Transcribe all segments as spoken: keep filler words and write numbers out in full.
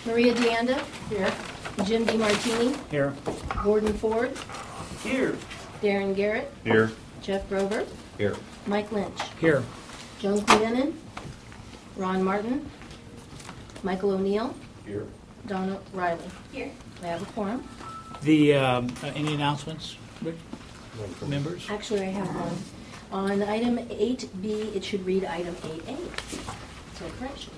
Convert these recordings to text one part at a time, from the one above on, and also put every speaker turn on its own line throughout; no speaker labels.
Maria Deanda. Here. Jim DeMartini.
Here.
Gordon Ford.
Here.
Darren Garrett.
Here.
Jeff Grover.
Here.
Mike Lynch.
Here.
Joan Clendenin. Ron Martin. Michael O'Neill.
Here.
Donna Riley. Here. I have a quorum.
The um, uh, any announcements, Rick? Members?
Actually, I have one. On item eight B, it should read item eight A. So correction.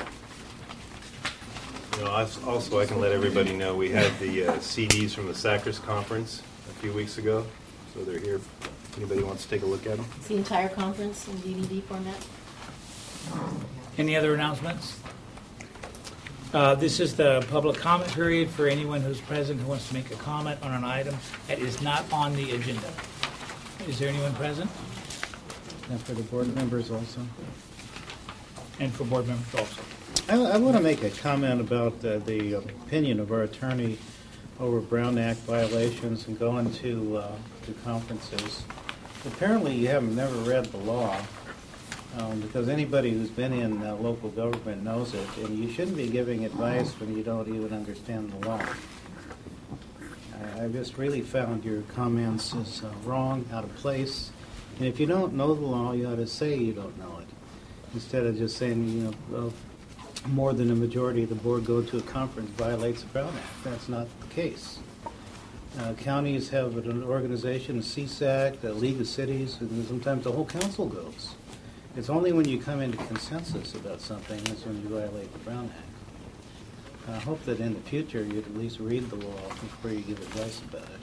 You know, als- also, I can let everybody know we had the uh, C Ds from the SACRS conference a few weeks ago, so they're here. If anybody wants to take a look at them.
It's the entire conference in D V D format.
Any other announcements? Uh, this is the public comment period for anyone who's present who wants to make a comment on an item that is not on the agenda. Is there anyone present?
And for the board members also.
And for board members also.
I, I want to make a comment about uh, the opinion of our attorney over Brown Act violations and going to, uh, to conferences. Apparently you haven't never read the law, um, because anybody who's been in uh, local government knows it, and you shouldn't be giving advice when you don't even understand the law. I, I just really found your comments as uh, wrong, out of place. And if you don't know the law, you ought to say you don't know it, instead of just saying, you know, well, more than a majority of the board go to a conference violates the Brown Act. That's not the case. Uh, counties have an organization, a C S A C, a League of Cities, and sometimes the whole council goes. It's only when you come into consensus about something that's when you violate the Brown Act. I hope that in the future you'd at least read the law before you give advice about it.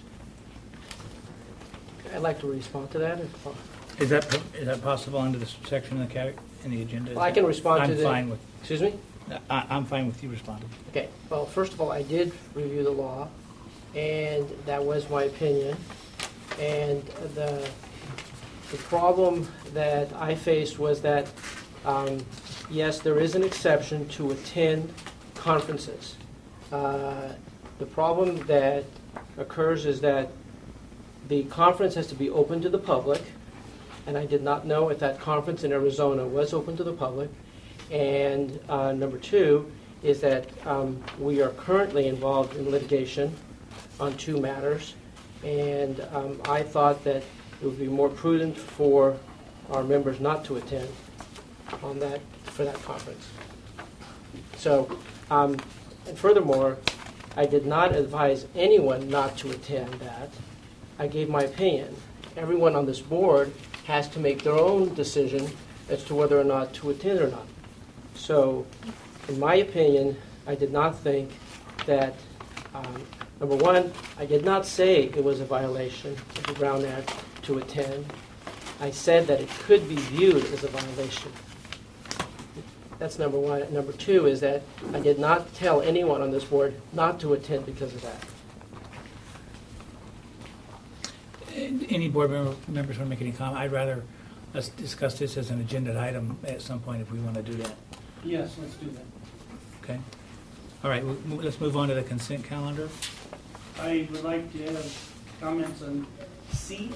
I'd like to respond to that.
Is that is that possible under the section in the cat in the agenda?
Well, I can respond
I'm
to the...
I'm fine with.
Excuse me?
I, I'm fine with you responding.
Okay. Well, first of all, I did review the law, and that was my opinion. And the the problem that I faced was that, um, yes, there is an exception to attend conferences. Uh, the problem that occurs is that the conference has to be open to the public, and I did not know if that conference in Arizona was open to the public. And uh, number two is that um, we are currently involved in litigation on two matters, and um, I thought that it would be more prudent for our members not to attend on that for that conference. So, um, and furthermore, I did not advise anyone not to attend that. I gave my opinion. Everyone on this board has to make their own decision as to whether or not to attend or not. So, in my opinion, I did not think that, um, number one, I did not say it was a violation of the Brown Act to attend. I said that it could be viewed as a violation. That's number one. Number two is that I did not tell anyone on this board not to attend because of that.
Any board member, members want to make any comment? I'd rather us discuss this as an agenda item at some point if we want to do that.
Yes, let's do that.
Okay. All right. We'll, let's move on to the consent calendar.
I would like to have comments on C.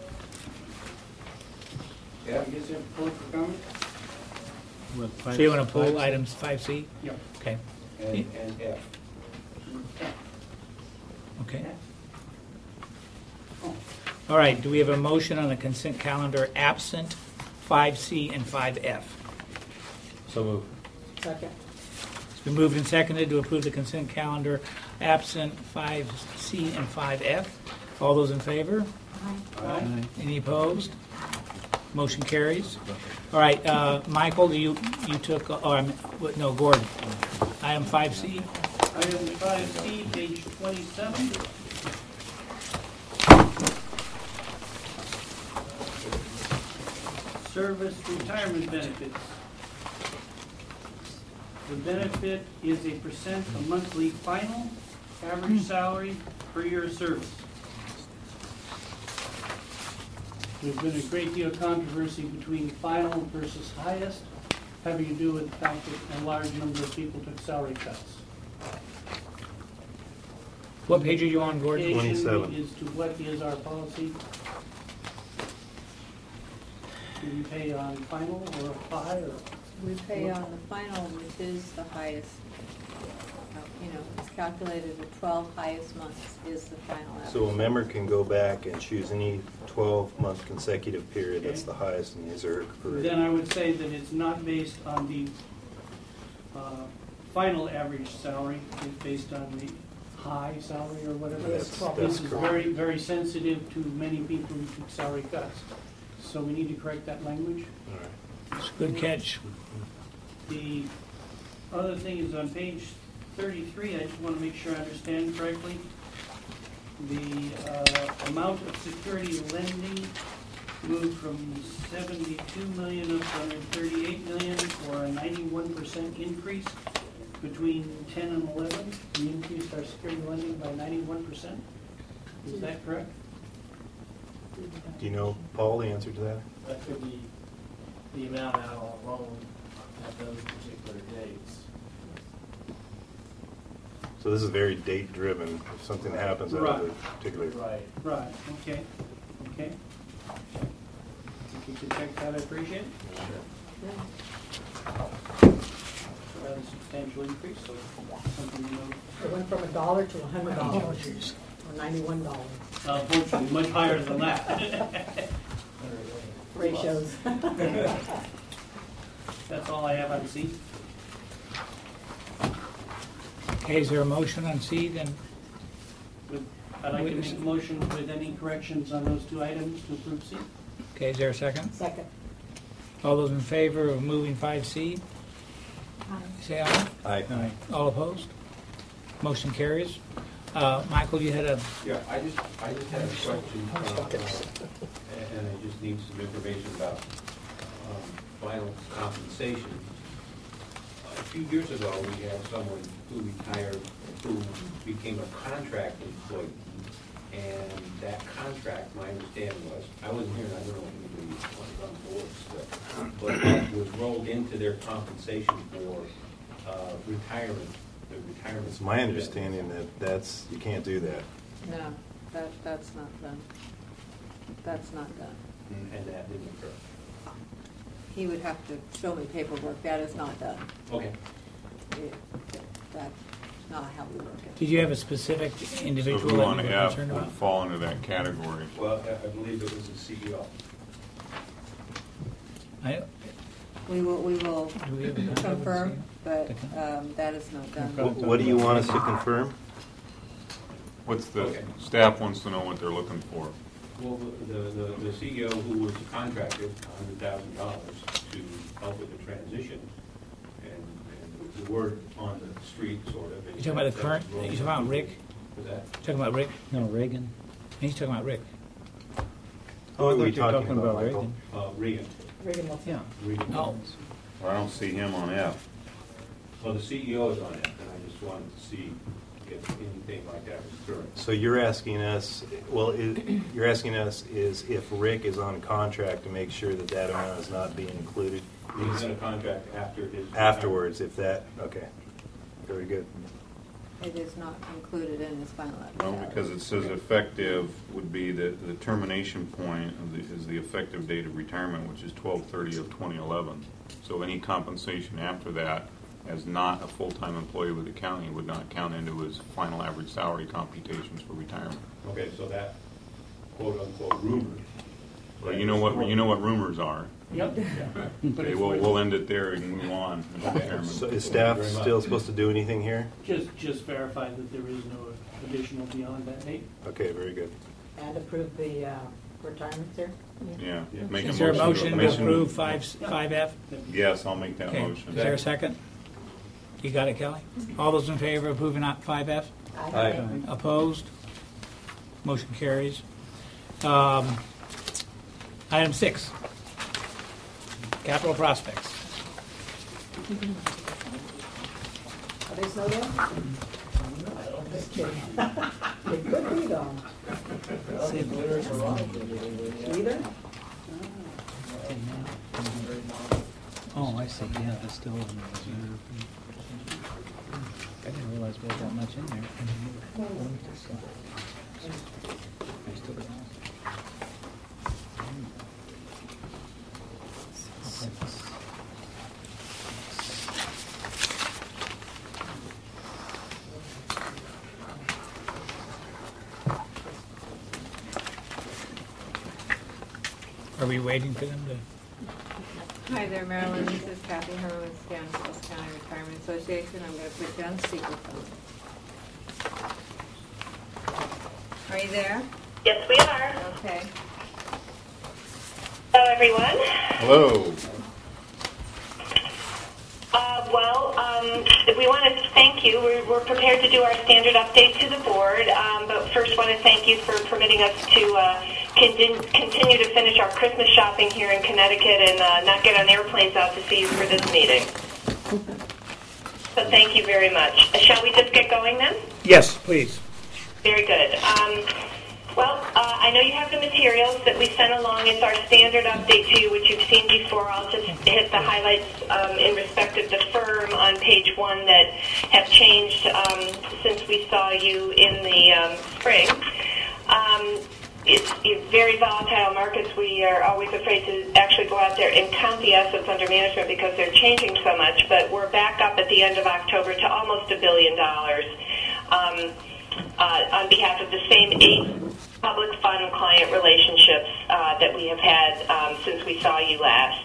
Yeah. I guess you have to pull it for comment.
What,
So you want to pull
five-
items five C?
Yep.
Okay.
And, and F.
Okay.
Oh.
All right. Do we have a motion on the consent calendar absent five C and five F?
So move.
Second.
It's been moved and seconded to approve the consent calendar absent five C and five F. All those in favor?
Aye.
Any opposed? Motion carries. All right, uh, Michael, you you took, uh, or, um, what- no, Gordon. Item five C.
Item five C, page twenty-seven. Service retirement benefits. The benefit is a percent of monthly final average salary per year of service. There's been a great deal of controversy between final versus highest, having to do with the fact that a large number of people took salary cuts.
What page are you on, Gordon?
twenty-seven.
As to what is our policy. Do we pay on final or high or?
We pay on the final, which is the highest. you know, it's calculated the twelve highest months is the final average.
So a member can go back and choose any twelve-month consecutive period that's the highest in his or her career.
Then I would say that it's not based on the uh, final average salary, it's based on the high salary or whatever.
That's-
This
that's
is
correct.
very, very sensitive to many people who took salary cuts. So we need to correct that language.
All right.
It's a good catch.
The other thing is on page thirty-three, I just want to make sure I understand correctly. The uh, amount of security lending moved from seventy-two million up to one hundred thirty-eight million, or a ninety-one percent increase between ten and eleven. We increased our security lending by ninety-one percent. Is that correct?
Do you know, Paul, the answer to that?
That could be the amount out on loan at those particular dates.
So this is very date-driven. If something happens out of a
Right.
particular...
Right.
Right, okay, okay. If you could check that, I appreciate it. So that is a substantial increase, so something you know.
It went from a dollar to a hundred dollars, or ninety-one dollars.
Unfortunately, much higher than that.
Ratios.
That's all I have on C.
Okay, is there a motion on C then?
With- I'd like to make a motion with any corrections on those two items to approve C.
Okay, is there a second?
Second.
All those in favor of moving five C, say aye.
Aye.
All opposed? Motion carries. Uh, Michael, you had a,
Yeah, I just, I just had a question, uh, uh, and I just need some information about um, final compensation. A few years ago, we had someone who retired, who became a contract employee, and that contract, my understanding was, I wasn't here, and I don't know if anybody was on board still, but that was rolled into their compensation for uh, retirement, the retirement.
It's my understanding that that's, you can't do that.
No, that, that's not done. That's not done.
And and that didn't occur.
He would have to show me paperwork, that is not done.
Okay.
It- That's not how we work it.
did you have a specific
So
individual
who
that
on
you were
F
concerned
would
about?
fall into that category?
Well, I I believe it was the C E O.
I-
We will, we will
do we have a-
confirm, but um, that is not done.
Wh- What do you want us to confirm?
What's the,
Okay.
staff wants to know what they're looking for.
Well, the, the, the C E O who was contracted a hundred thousand dollars to help with the transition, and, and the word on the street sort of.
You talking about the current, you talking about Rick?
Was that?
Talking about Rick?
No, Reagan.
He's talking about Rick.
Who are we
you're
talking about, Michael?
Reagan.
Uh, Regan.
Reagan will-
Yeah.
Regan.
Oh,
Well, I don't see him on F.
Well, the C E O is on it, and I just wanted to see if anything like that was current.
So you're asking us, well, i- you're asking us is if Rick is on contract to make sure that that amount is not being included
He's in a contract after his.
afterwards, if that, okay, very good.
It is not included in this final average
Well,
salary.
because it says effective would be the, the termination point of the, is the effective date of retirement, which is twelve thirty of twenty eleven. So any compensation after that, as not a full-time employee with the county, would not count into his final average salary computations for retirement.
Okay, so that quote unquote rumor.
Well, you know what, you know what rumors are.
Yep. But
Okay,
it's
we'll,
what-
we'll end it there and move on. Mister Chairman.
So is staff still supposed to do anything here?
Just, just verify that there is no additional beyond that date.
Okay, very good.
And approve the uh, retirements here?
Yeah.
Yeah.
Make
is there a motion to
motion-
approve five, five F?
Yes, I'll make that
Okay,
motion.
is there a second? You got it, Kelly? All those in favor of approving five F?
Aye.
Opposed? Motion carries. Um, Item six, capital prospects.
Are they snowed in? Just kidding. It could be though. Either?
Oh, I see, yeah, they're still in the reserve. I didn't realize we had that much in there.
Are we waiting for them to?
Hi there, Marilyn. This is Kathy Herman with San Carlos County Retirement Association. I'm going to put you on speakerphone. Are you there?
Yes, we are.
Okay.
Hello, everyone.
Hello.
Uh, well, um, we want to thank you. We're, we're prepared to do our standard update to the board, um, but first want to thank you for permitting us to uh, con- continue to finish our Christmas shopping here in Connecticut and uh, not get on airplanes out to see you for this meeting. So thank you very much. Uh, shall we just get going then?
Yes, please.
Very good. Um, well, uh, I know you have the materials that we sent along. It's our standard update to you, which you've seen before. I'll just hit the highlights um, in respect of the firm on page one that have changed um, since we saw you in the um, spring. Um, it's, it's very volatile markets. We are always afraid to actually go out there and count the assets under management because they're changing so much, but we're back up at the end of October to almost a billion dollars. Um, Uh, on behalf of the same eight public fund client relationships uh, that we have had um, since we saw you last.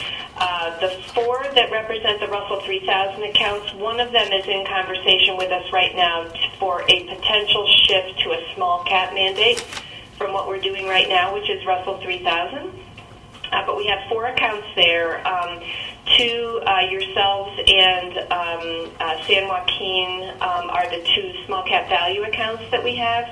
Uh, the four that represent the Russell three thousand accounts, one of them is in conversation with us right now for a potential shift to a small cap mandate from what we're doing right now, which is Russell three thousand. Uh, but we have four accounts there. Um, two, uh, yourselves and um, uh, San Joaquin um, are the two small cap value accounts that we have.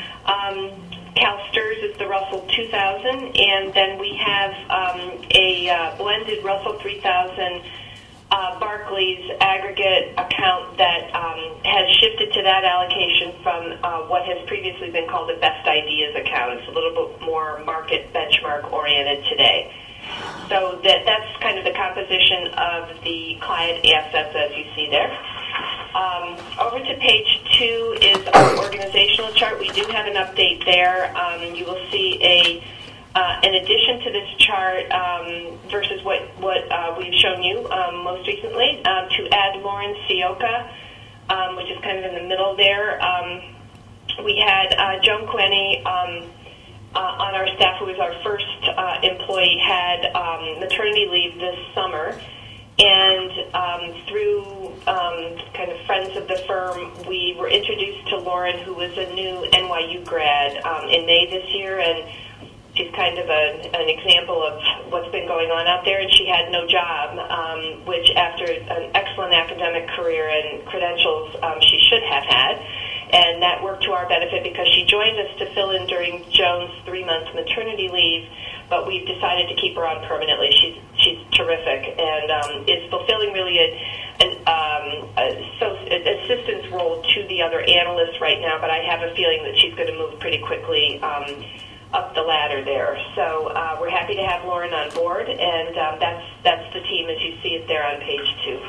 Um, CalSTRS is the Russell two thousand, and then we have um, a uh, blended Russell three thousand uh, Barclays aggregate account that um, has shifted to that allocation from uh, what has previously been called a best ideas account. It's a little bit more market benchmark oriented today. So that that's kind of the composition of the client assets as you see there. Um, over to page two is our organizational chart. We do have an update there. Um, you will see a uh, in addition to this chart um, versus what what uh, we've shown you um, most recently, um, to add Lauren Sioka, um, which is kind of in the middle there. Um, we had uh, Joan Quenney um, uh, on our staff, who was our first uh, employee, had um, maternity leave this summer. And um, through um, kind of friends of the firm, we were introduced to Lauren, who was a new N Y U grad um, in May this year, and she's kind of a, an example of what's been going on out there. And she had no job, um, which after an excellent academic career and credentials, um, she should have had. And that worked to our benefit because she joined us to fill in during Joan's three-month maternity leave, but we've decided to keep her on permanently. She's she's terrific and um, is fulfilling really a, an um, a, so, an assistance role to the other analysts right now, but I have a feeling that she's going to move pretty quickly um, up the ladder there. So uh, we're happy to have Lauren on board, and um, that's, that's the team as you see it there on page two.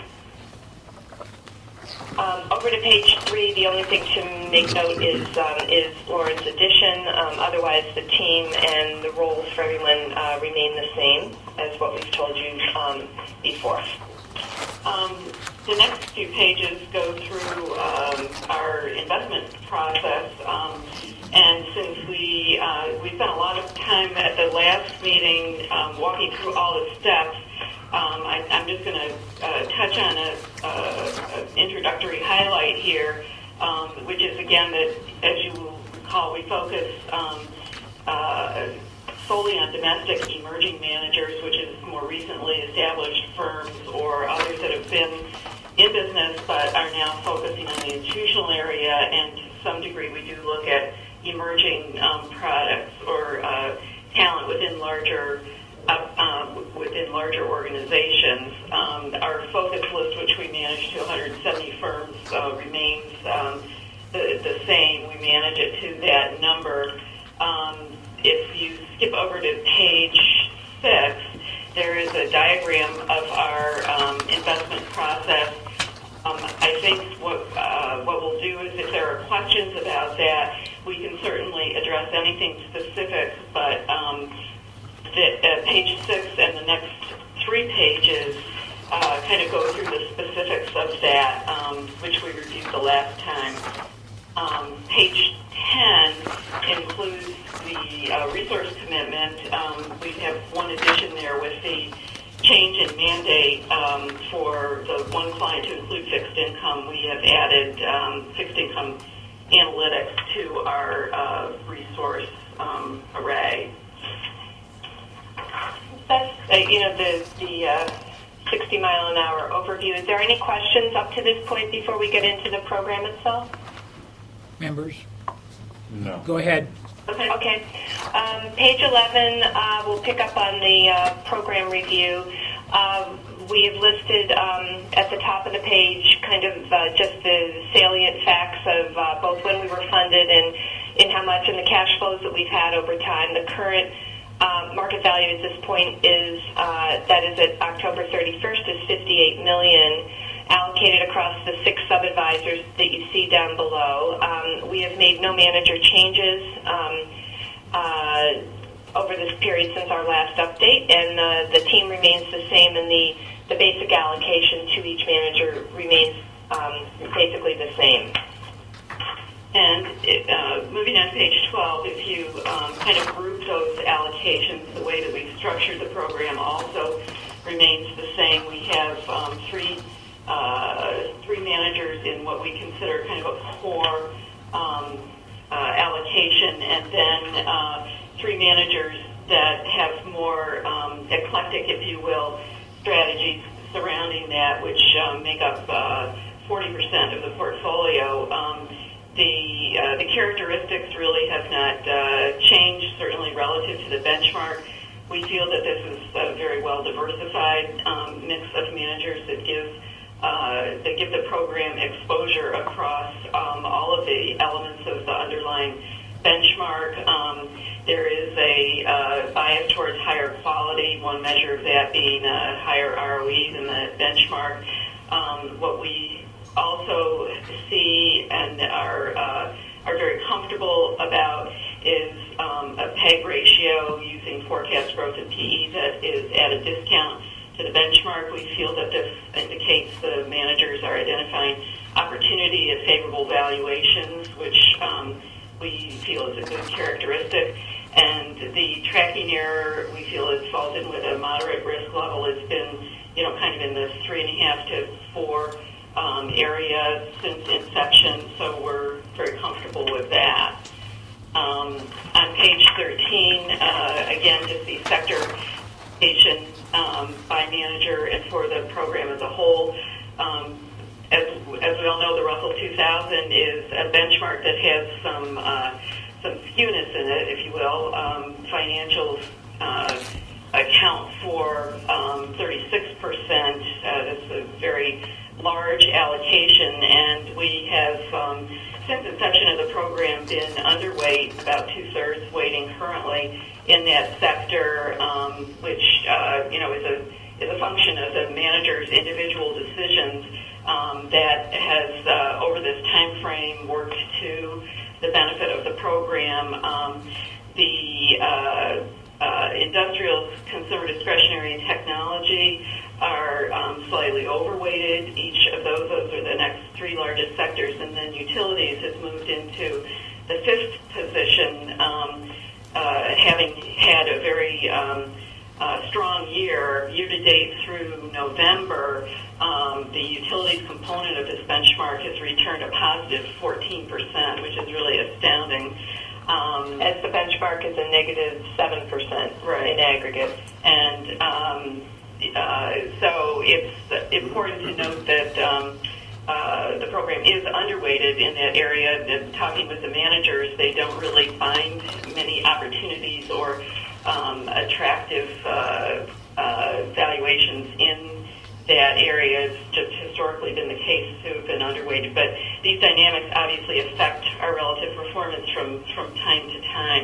Um, over to page three, the only thing to make note is um, is Lauren's addition. Um, otherwise, the team and the roles for everyone uh, remain the same as what we've told you um, before. Um, the next few pages go through um, our investment process. Um, and since we uh, we spent a lot of time at the last meeting um, walking through all the steps, Um, I, I'm just going to uh, touch on a, a, a introductory highlight here, um, which is, again, that, as you will recall, we focus um, uh, solely on domestic emerging managers, which is more recently established firms or others that have been in business but are now focusing on the institutional area, and to some degree we do look at emerging um, products or uh, talent within larger Uh, uh, within larger organizations. Um, our focus list, which we manage to one hundred seventy firms, uh, remains um, the, the same. We manage it to that number. Um, if you skip over to page six, there is a diagram of our um, investment process. Um, I think what uh, what we'll do is if there are questions about that, we can certainly address anything specific, but um, that uh, page six and the next three pages uh, kind of go through the specifics of that, um, which we reviewed the last time. Um, page ten includes the uh, resource commitment, um, we have one addition there with the change in mandate um, for the one client to include fixed income. We have added um, fixed income analytics to our uh, resource um, array. That's uh, you know the the uh, sixty mile an hour overview. Is there any questions up to this point before we get into the program itself?
Members?
No.
Go ahead.
Okay. Okay. Um, page eleven, uh, we'll pick up on the uh, program review. Uh, we have listed um, at the top of the page kind of uh, just the salient facts of uh, both when we were funded and, and how much, and the cash flows that we've had over time. The current uh, market value at this point is, uh, that is at October thirty-first, is fifty-eight million dollars. Allocated across the six sub-advisors that you see down below. Um, we have made no manager changes um, uh, over this period since our last update, and uh, the team remains the same, and the, the basic allocation to each manager remains um, basically the same. And it, uh, moving on to page twelve, if you um, kind of group those allocations, the way that we've structured the program also remains the same. We have um, three Uh, three managers in what we consider kind of a core um, uh, allocation, and then uh, three managers that have more um, eclectic, if you will, strategies surrounding that, which um, make up uh, forty percent of the portfolio. Um, the, uh, the characteristics really have not uh, changed, certainly relative to the benchmark. We feel that this is a very well diversified um, mix of managers that gives Uh, that give the program exposure across um, all of the elements of the underlying benchmark. Um, there is a uh, bias towards higher quality, one measure of that being a higher R O E than the benchmark. Um, what we also see and are, uh, are very comfortable about is um, a PEG ratio using forecast growth and P E that is at a discount to the benchmark. We feel that this indicates the managers are identifying opportunity at favorable valuations, which um, we feel is a good characteristic. And the tracking error, we feel, it falls in with a moderate risk level. It's been, you know, kind of in the three and a half to four um, area since inception, so we're very comfortable with that. Um, on page thirteen, uh, again, just the sector Um, by manager and for the program as a whole. Um, as, as we all know, the Russell two thousand is a benchmark that has some uh, some skewness in it, if you will. Um, financials uh, account for um, thirty-six percent. Uh, that's a very large allocation, and we have, um, since inception of the program, been underweight, about two-thirds weighting currently in that sector, um, which uh, you know is a is a function of the manager's individual decisions um, that has uh, over this time frame worked to the benefit of the program. Um, the uh, uh, industrials, consumer discretionary, and technology are um, slightly overweighted. Each of those, those are the next three largest sectors, and then utilities has moved into the fifth position. Um, Uh, having had a very um, uh, strong year, year-to-date through November, um, the utilities component of this benchmark has returned a positive fourteen percent, which is really astounding. Um, As the benchmark is a negative seven percent right. in aggregate. And um, uh, so it's important to note that um, Uh, the program is underweighted in that area. And talking with the managers, they don't really find many opportunities or um, attractive uh, uh, valuations in that area. It's just historically been the case to have been underweighted. But these dynamics obviously affect our relative performance from, from time to time.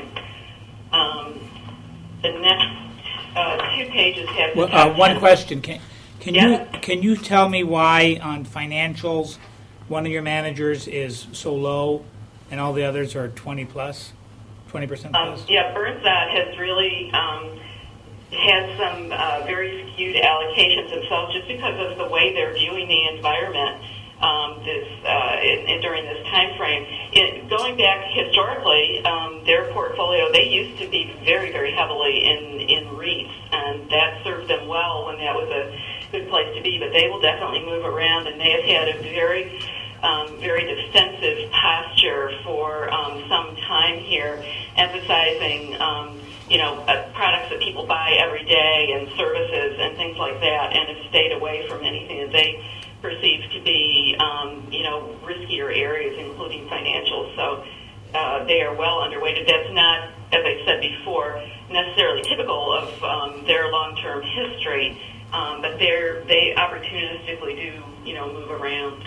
Um, the next uh, two pages have...
Well, uh, one question. Can, Can
yeah.
you can you tell me why on financials one of your managers is so low and all the others are twenty plus, twenty percent plus?
Um, yeah, Burnside has really um, had some uh, very skewed allocations themselves just because of the way they're viewing the environment. Um, this uh, in in, during this time frame. It, going back historically, um, their portfolio, they used to be very, very heavily in, in REITs, and that served them well when that was a good place to be. But they will definitely move around, and they have had a very, um, very defensive posture for um, some time here, emphasizing, um, you know, uh, products that people buy every day and services and things like that, and have stayed away from anything that they perceive to be, um, you know, riskier areas, including financials. So uh, they are well underway. That's not, as I said before, necessarily typical of um, their long-term history, um, but they're, they opportunistically do, you know, move around.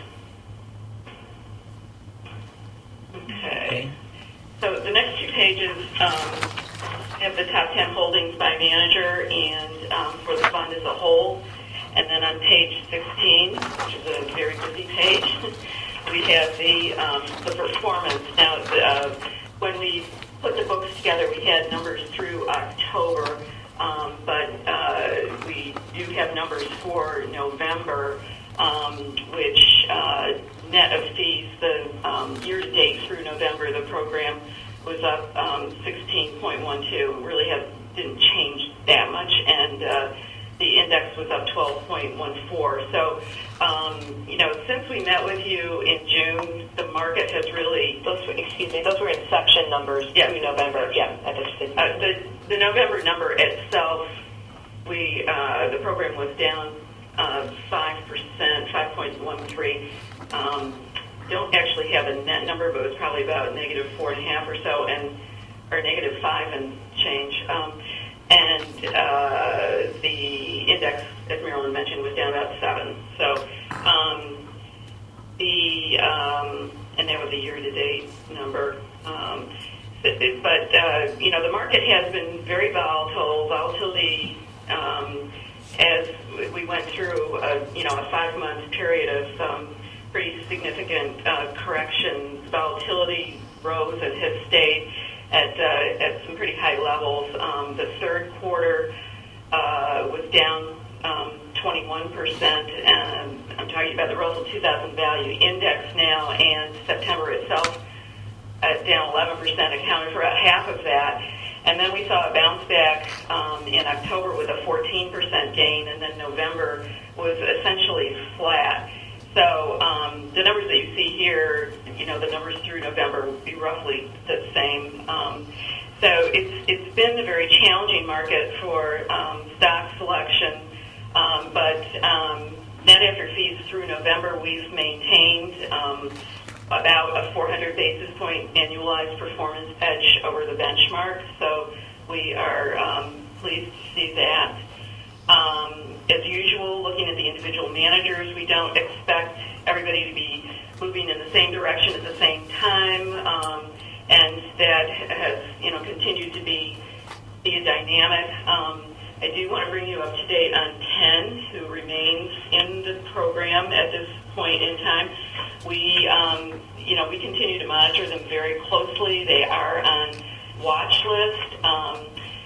Okay. So the next two pages um, have the top ten holdings by manager and um, for the fund as a whole. And then on page sixteen, which is a very busy page, we have the um, the performance. Now, uh, when we put the books together, we had numbers through October, um, but uh, we do have numbers for November, um, which uh, net of fees, the um, year-to-date through November, the program was up um, sixteen point one two. Really have, didn't change that much, and uh, the index was up twelve point one four. So, um, you know, since we met with you in June, the market has really, those were, excuse me, those were inception numbers yeah. through November. Yeah, I just uh, the, the November number itself, we uh, the program was down uh, five percent, five point one three. Um, don't actually have a net number, but it was probably about negative four and a half or so, and or negative five and change. Um, And uh, the index, as Marilyn mentioned, was down about seven. So um, the um, and that was a year-to-date number. Um, but uh, you know, the market has been very volatile. Volatility um, as we went through, a, you know, a five-month period of um, pretty significant uh, corrections. Volatility rose and has stayed at uh, at some pretty high levels. Um, the third quarter uh, was down um, twenty-one percent, and I'm talking about the Russell two thousand Value Index now, and September itself uh, down eleven percent, accounted for about half of that. And then we saw a bounce back um, in October with a fourteen percent gain, and then November was essentially flat. So um, the numbers that you see here, you know, the numbers through November would be roughly the same. Um, so it's it's been a very challenging market for um, stock selection, um, but um, net after fees through November, we've maintained um, about a four hundred basis point annualized performance edge over the benchmark. So we are um, pleased to see that. Um, as usual, looking at the individual managers, we don't expect everybody to be moving in the same direction at the same time, um, and that has, you know, continued to be, be a dynamic. Um, I do want to bring you up to date on Penn, who remains in the program at this point in time. We, um, you know, we continue to monitor them very closely. They are on watch list. Um,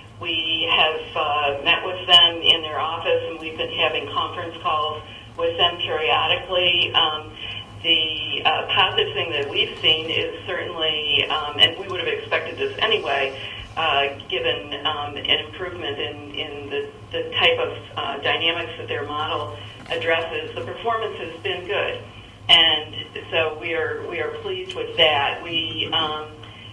We have uh, met with them in their office, and we've been having conference calls with them periodically. Um, the uh, positive thing that we've seen is certainly, um, and we would have expected this anyway, uh, given um, an improvement in, in the, the type of uh, dynamics that their model addresses. The performance has been good, and so we are we are pleased with that. We um,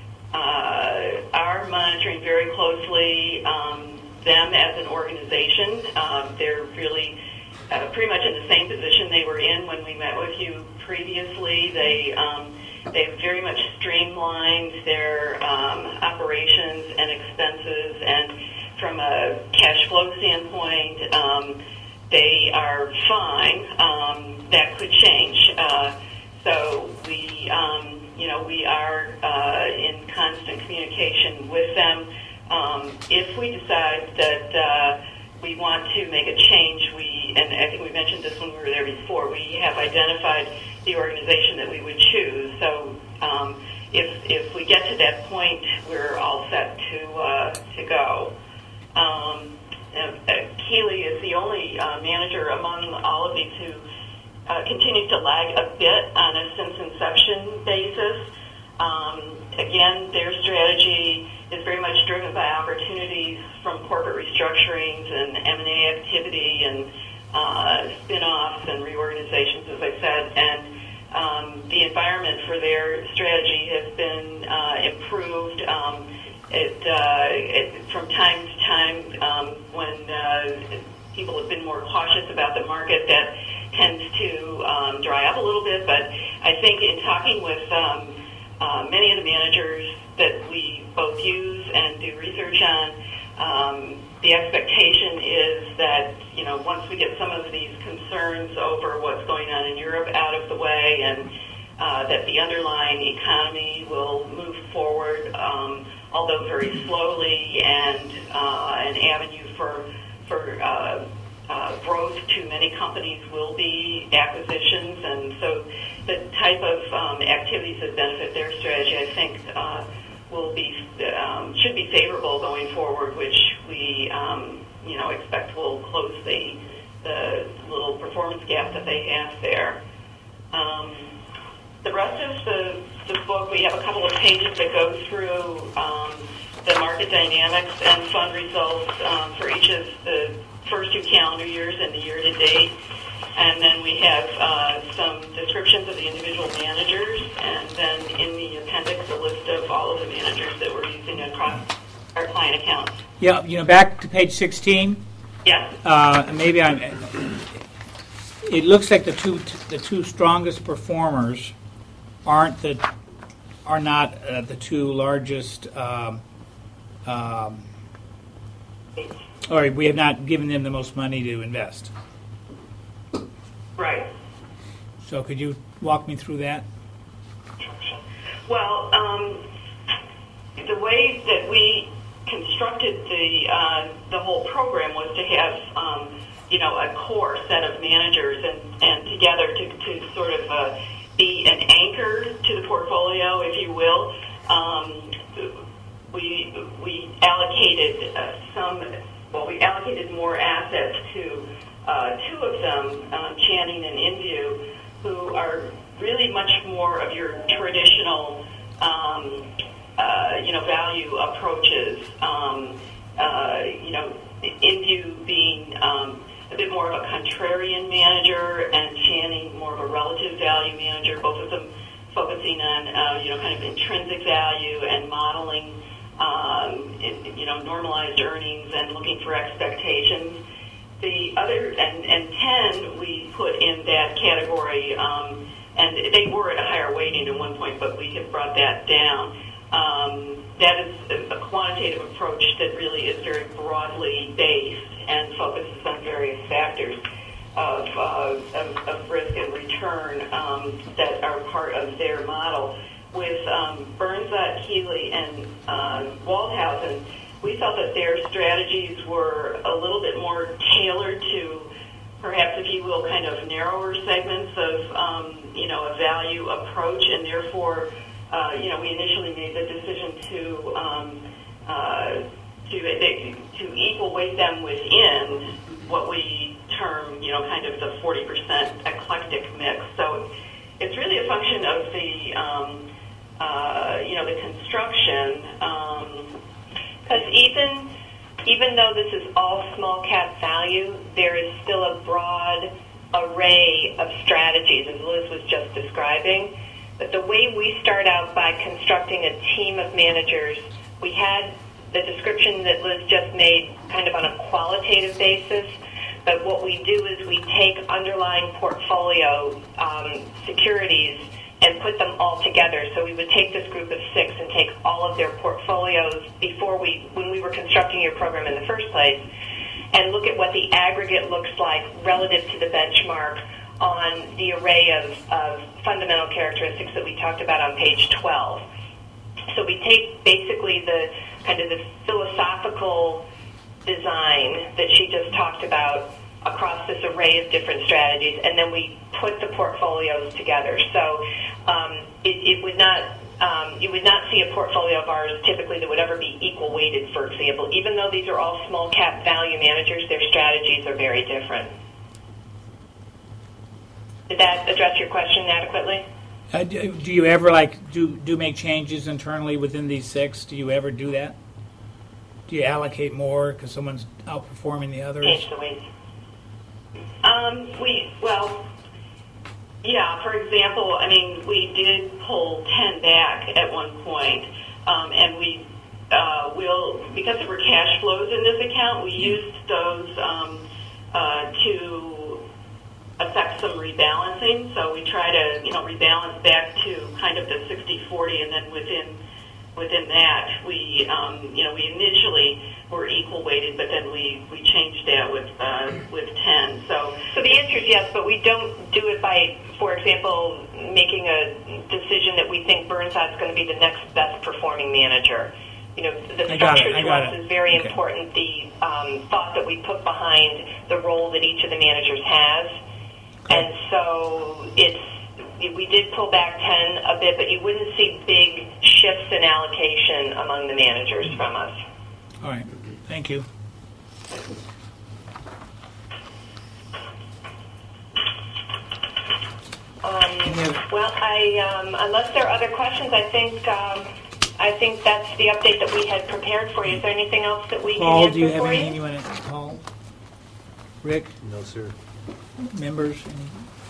Uh, are monitoring very closely um, them as an organization. Um, they're really uh, pretty much in the same position they were in when we met with you previously. They um, they've very much streamlined their um, operations and expenses, and from a cash flow standpoint, um, they are fine. Um, that could change. Uh, so we. Um, You know, we are uh, in constant communication with them. Um, if we decide that uh, we want to make a change, we, and I think we mentioned this when we were there before, we have identified the organization that we would choose. So um, if if we get to that point, we're all set to uh, to go. Um, uh, Keeley is the only uh, manager among all of these who uh, continues to lag a bit on a since inception basis. Um, again, their strategy is very much driven by opportunities from corporate restructurings and M and A activity and uh, spin-offs and reorganizations, as I said, and um, the environment for their strategy has been uh, improved. Um, it, uh, it, from time to time, um, when uh, people have been more cautious about the market, that tends to um, dry up a little bit. But I think in talking with um, uh, many of the managers that we both use and do research on, um, the expectation is that, you know, once we get some of these concerns over what's going on in Europe out of the way, and uh, that the underlying economy will move forward, um, although very slowly, and uh, an avenue for for uh, uh, growth to many companies will be acquisitions, and so the type of um, activities that benefit their strategy, I think, uh, will be um, should be favorable going forward, which we um, you know expect will close the the little performance gap that they have there. Um, the rest of the, the book, we have a couple of pages that go through um, the market dynamics and fund results um, for each of the first two calendar years and the year to date. And then we have uh, some descriptions of the individual managers, and then in the appendix, a list of all of the managers that we're using across our client accounts.
Yeah, you know, back to page sixteen.
Yes.
Uh, maybe I'm. It looks like the two the two strongest performers aren't the are not uh, the two largest. Um, um, or we have not given them the most money to invest.
Right.
So could you walk me through that?
Well, um, the way that we constructed the uh, the whole program was to have um, you know a core set of managers and, and together to, to sort of uh, be an anchor to the portfolio, if you will. Um, we we allocated uh, some well we allocated more assets to uh, two of them, um, Channing and InView, who are really much more of your traditional um, uh, you know value approaches. Um, uh, you know, InView being um, a bit more of a contrarian manager, and Channing more of a relative value manager. Both of them focusing on uh, you know kind of intrinsic value and modeling um, in, you know normalized earnings and looking for expectations. The other and, and ten we put in that category, um, and they were at a higher weighting at one point, but we have brought that down. Um, that is a quantitative approach that really is very broadly based and focuses on various factors of, uh, of, of risk and return um, that are part of their model. With um, Bernzat, Healy, and uh, Waldhausen, we felt that their strategies were a little bit more tailored to perhaps, if you will, kind of narrower segments of, um, you know, a value approach, and therefore, uh, you know, we initially made the decision to um, uh, to to equal weight them within what we term, you know, kind of the forty percent eclectic mix. So it's really a function of the, um, uh, you know, the construction. Um, Because even even though this is all small cap value, there is still a broad array of strategies, as Liz was just describing. But the way we start out by constructing a team of managers, we had the description that Liz just made kind of on a qualitative basis. But what we do is we take underlying portfolio um, securities and put them all together. So we would take this group of six and take all of their portfolios before we, when we were constructing your program in the first place, and look at what the aggregate looks like relative to the benchmark on the array of, of fundamental characteristics that we talked about on page twelve. So we take basically the kind of the philosophical design that she just talked about across this array of different strategies, and then we put the portfolios together. So um, it, it would not um, you would not see a portfolio of ours typically that would ever be equal weighted, for example. Even though these are all small cap value managers, their strategies are very different. Did that address your question adequately?
Uh, do, do you ever like do do make changes internally within these six? Do you ever do that? Do you allocate more because someone's outperforming the others?
Change the weights. Um, we well, yeah. For example, I mean, we did pull ten back at one point, um, and we uh, will because there were cash flows in this account. We used those um, uh, to affect some rebalancing. So we try to, you know, rebalance back to kind of the sixty forty, and then within within that, we, um, you know, we initially were equal weighted, but then we, we changed that with uh, with ten. So, so the answer is yes, but we don't do it by, for example, making a decision that we think Burnside's going to be the next best performing manager. You know, the
I got
structure
it, I
to
got
us
it.
is very
Okay.
important. The um, thought that we put behind the role that each of the managers has. And so it's, we did pull back ten a bit, but you wouldn't see big shifts in allocation among the managers from us.
All right. Thank you.
Um, well, I, um, unless there are other questions, I think um, I think that's the update that we had prepared for you. Is there anything else that we
Paul,
can
do you
answer
have
for
anything
you?
you want to Paul? Rick?
No, sir.
Members? Any?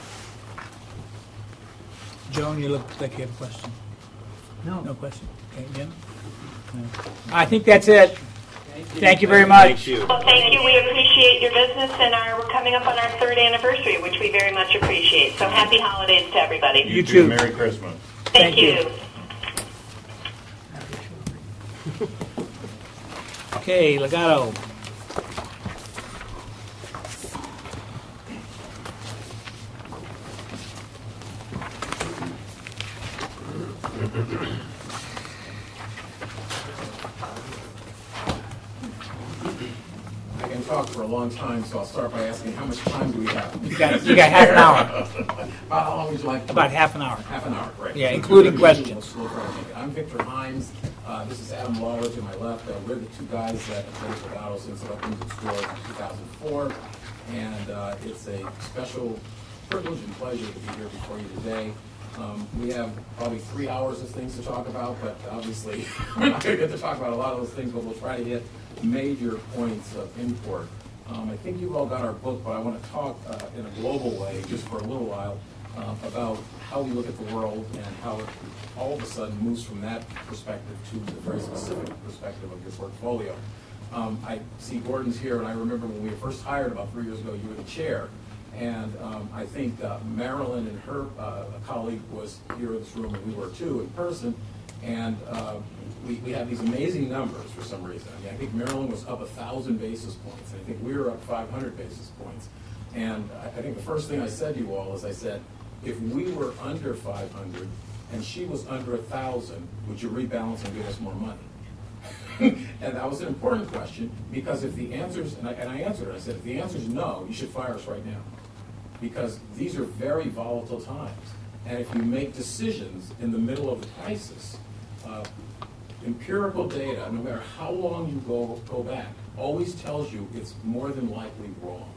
Joan, you look like you have a question.
No.
No question. Okay, Jim? No. I think that's it. Thank you very much.
Thank you.
Well, thank you. We appreciate your business, and our, we're coming up on our third anniversary, which we very much appreciate. So happy holidays to everybody.
You too.
Merry Christmas.
Thank,
Thank
you.
you. Okay, Legato.
I can talk for a long time, so I'll start by asking how much time do we have?
You got, you got half an hour.
About how long would you like? to-
About half an hour.
Half an hour, great.
Yeah, including questions.
I'm Victor Himes. Uh, this is Adam Lawler to my left. Uh, we're the two guys that have been with Legato since it opened its doors in two thousand four. And uh, it's a special privilege and pleasure to be here before you today. Um, we have probably three hours of things to talk about, but obviously we're not going to get to talk about a lot of those things, but we'll try to hit major points of import. Um, I think you've all got our book, but I want to talk uh, in a global way, just for a little while, uh, about how we look at the world and how it all of a sudden moves from that perspective to the very specific perspective of your portfolio. Um, I see Gordon's here, and I remember when we were first hired about three years ago, you were the chair. And um, I think uh, Marilyn and her uh, colleague was here in this room, and we were too in person. And uh, we, we have these amazing numbers for some reason. I mean, I think Maryland was up one thousand basis points. I think we were up five hundred basis points. And I, I think the first thing I said to you all is I said, if we were under five hundred and she was under one thousand, would you rebalance and give us more money? And that was an important question, because if the answer's, and I, and I answered it, I said, if the answer's no, you should fire us right now. Because these are very volatile times. And if you make decisions in the middle of a crisis, uh, empirical data, no matter how long you go, go back, always tells you it's more than likely wrong.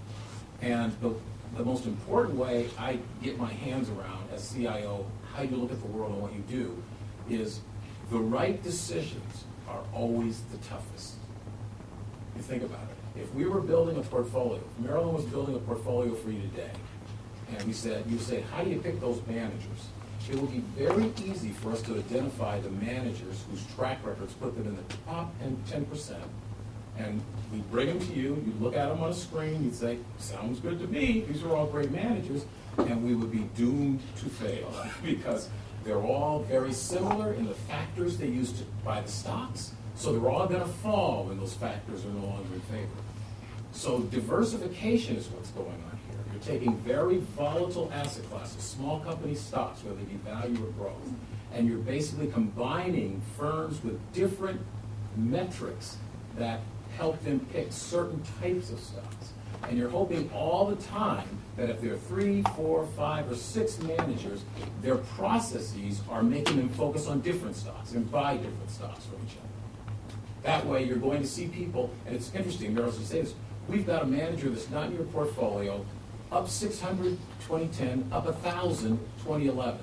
And the, the most important way I get my hands around as C I O, how you look at the world and what you do, is the right decisions are always the toughest. You think about it. If we were building a portfolio, if Marilyn was building a portfolio for you today, and we said, you say, how do you pick those managers? It would be very easy for us to identify the managers whose track records put them in the top ten percent. And we bring them to you, you'd look at them on a screen, you'd say, sounds good to me, these are all great managers, and we would be doomed to fail because they're all very similar in the factors they use to buy the stocks, so they're all going to fall when those factors are no longer in favor. So diversification is what's going on here. You're taking very volatile asset classes, small company stocks, whether they be value or growth, and you're basically combining firms with different metrics that help them pick certain types of stocks. And you're hoping all the time that if there are three, four, five, or six managers, their processes are making them focus on different stocks and buy different stocks from each other. That way you're going to see people, and it's interesting, Meryl, you say this, we've got a manager that's not in your portfolio up six hundred twenty ten, up one thousand twenty eleven.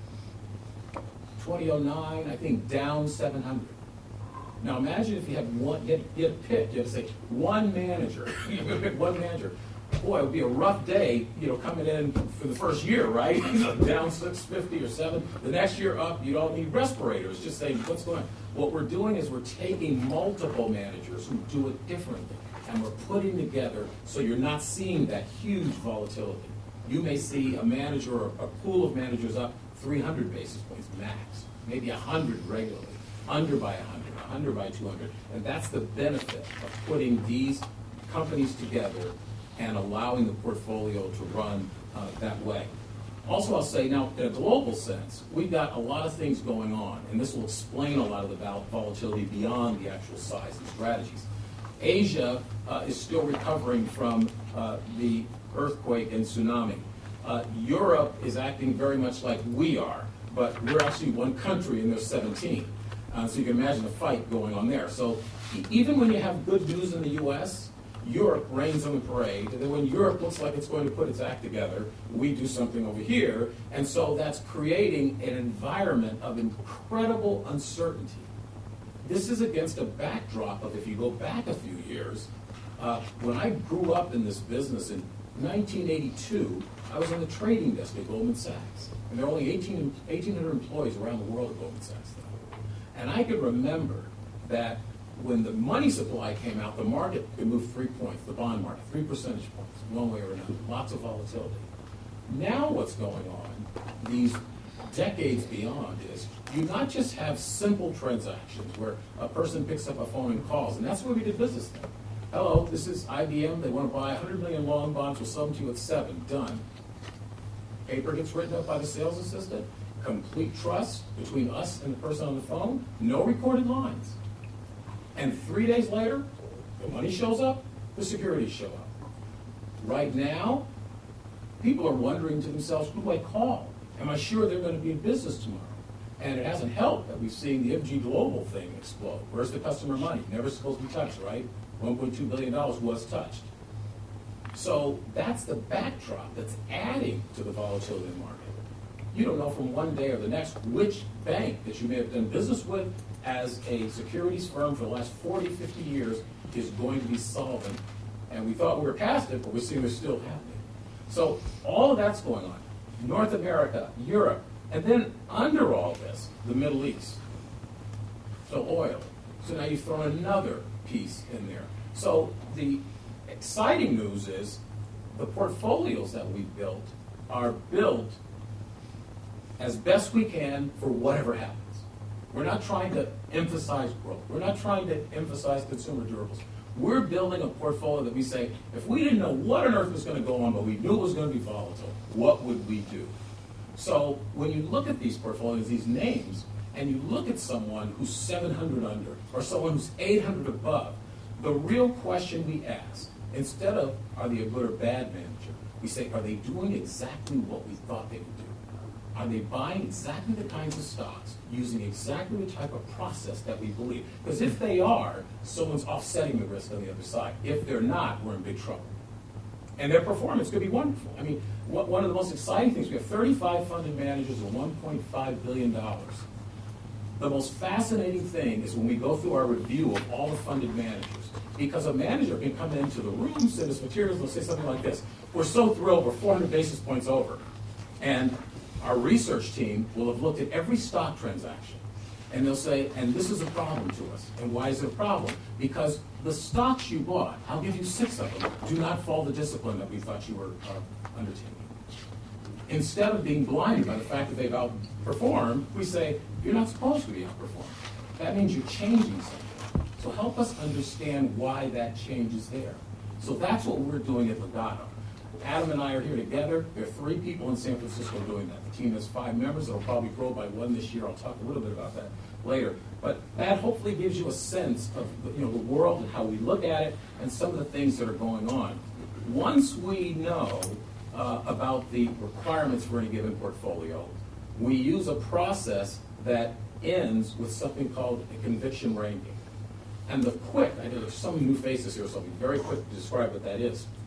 twenty oh nine, I think, down seven hundred. Now imagine if you had one, you had, you had to pick, you had to say, one manager, you had to pick one manager. Boy, it would be a rough day, you know, coming in for the first year, right? Down six fifty or seven. The next year up, you don't need respirators. Just saying, what's going on? What we're doing is we're taking multiple managers who do it differently, and we're putting together so you're not seeing that huge volatility. You may see a manager or a pool of managers up three hundred basis points max, maybe one hundred regularly, under by one hundred, one hundred by two hundred. And that's the benefit of putting these companies together and allowing the portfolio to run uh, that way. Also, I'll say now, in a global sense, we've got a lot of things going on, and this will explain a lot of the vol- volatility beyond the actual size and strategies. Asia uh, is still recovering from uh, the earthquake and tsunami. Uh, Europe is acting very much like we are, but we're actually one country and there's seventeen. Uh, so you can imagine the fight going on there. So e- even when you have good news in the U S, Europe reigns on the parade, and then when Europe looks like it's going to put its act together, we do something over here, and so that's creating an environment of incredible uncertainty. This is against a backdrop of, if you go back a few years, uh, when I grew up in this business in nineteen eighty-two, I was on the trading desk at Goldman Sachs, and there were only eighteen hundred employees around the world at Goldman Sachs then. And I could remember that when the money supply came out, the market could move three points, the bond market, three percentage points, one way or another, lots of volatility. Now what's going on, these decades beyond, is you not just have simple transactions where a person picks up a phone and calls, and that's where we did business then. Hello, this is I B M, they want to buy one hundred million long bonds, we'll sell them to you at seven, done. Paper gets written up by the sales assistant, complete trust between us and the person on the phone, no recorded lines. And three days later, the money shows up, the securities show up. Right now, people are wondering to themselves, who do I call? Am I sure they're going to be in business tomorrow? And it hasn't helped that we've seen the M G Global thing explode. Where's the customer money? Never supposed to be touched, right? one point two billion dollars was touched. So that's the backdrop that's adding to the volatility in the market. You don't know from one day or the next which bank that you may have done business with as a securities firm for the last forty, fifty years is going to be solvent. And we thought we were past it, but we're seeing it's still happening. So all of that's going on. North America, Europe, and then under all this, the Middle East. So oil. So now you throw another piece in there. So the exciting news is the portfolios that we've built are built as best we can for whatever happens. We're not trying to emphasize growth. We're not trying to emphasize consumer durables. We're building a portfolio that we say, if we didn't know what on earth was going to go on, but we knew it was going to be volatile, what would we do? So when you look at these portfolios, these names, and you look at someone who's seven hundred under or someone who's eight hundred above, the real question we ask, instead of are they a good or bad manager, we say, are they doing exactly what we thought they would do? Are they buying exactly the kinds of stocks, using exactly the type of process that we believe? Because if they are, someone's offsetting the risk on the other side. If they're not, we're in big trouble. And their performance could be wonderful. I mean, what, one of the most exciting things, we have thirty-five funded managers of one point five billion dollars. The most fascinating thing is when we go through our review of all the funded managers, because a manager can come into the room, send us materials, and say something like this: we're so thrilled, we're four hundred basis points over. And our research team will have looked at every stock transaction, and they'll say, and this is a problem to us. And why is it a problem? Because the stocks you bought, I'll give you six of them, do not follow the discipline that we thought you were uh, undertaking. Instead of being blinded by the fact that they've outperformed, we say, you're not supposed to be outperformed. That means you're changing something. So help us understand why that change is there. So that's what we're doing at Legato. Adam and I are here together. There are three people in San Francisco doing that. The team has five members. It'll probably grow by one this year. I'll talk a little bit about that later. But that hopefully gives you a sense of you know, the world and how we look at it and some of the things that are going on. Once we know uh, about the requirements for any given portfolio, we use a process that ends with something called a conviction ranking. And the quick, I know there's some new faces here, so I'll be very quick to describe what that is.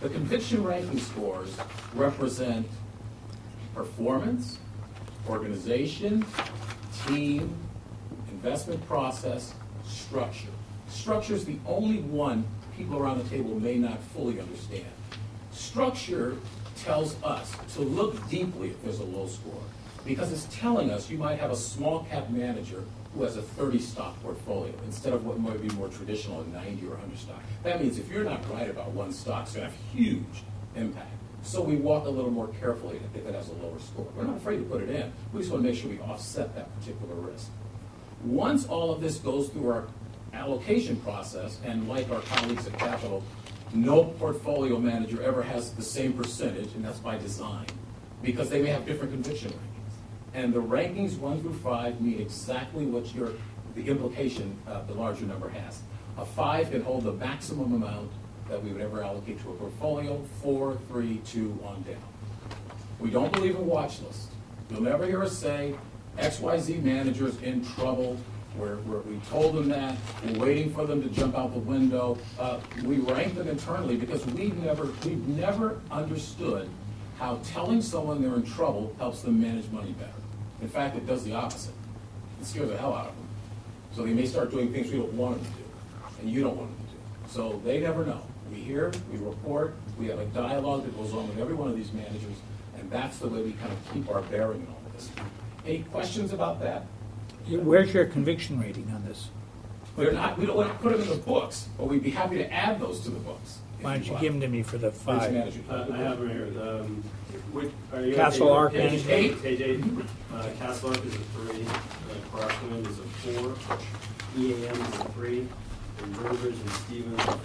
The conviction ranking scores represent performance, organization, team, investment process, structure. Structure is the only one people around the table may not fully understand. Structure tells us to look deeply if there's a low score, because it's telling us you might have a small cap manager who has a thirty stock portfolio instead of what might be more traditional, a ninety or one hundred stock. That means if you're not right about one stock, it's going to have huge impact. So we walk a little more carefully if it has a lower score. We're not afraid to put it in. We just want to make sure we offset that particular risk. Once all of this goes through our allocation process, and like our colleagues at Capital, no portfolio manager ever has the same percentage, and that's by design, because they may have different conviction rankings. And the rankings one through five mean exactly what your, the implication uh, the larger number has. A five can hold the maximum amount that we would ever allocate to a portfolio, four, three, two, on down. We don't believe in watch lists. You'll never hear us say, X Y Z manager's in trouble. We're, we're, we told them that. We're waiting for them to jump out the window. Uh, we rank them internally because we've never, we've never understood how telling someone they're in trouble helps them manage money better. In fact, it does the opposite. It scares the hell out of them. So they may start doing things we don't want them to do, and you don't want them to do. So they never know. We hear, we report, we have a dialogue that goes on with every one of these managers, and that's the way we kind of keep our bearing in all of this. Any questions about that?
Where's your conviction rating on this?
They're not, we don't want to put them in the books, but we'd be happy to add those to the books.
Why don't you give them to me for the five?
Uh, I have them here. Um, which, are you
Castle
okay?
Ark.
Page eight. Page eight. Uh, Castle Ark is a three. Uh, Crosswind is a four. E A M is a three. And Rivers and Stevens are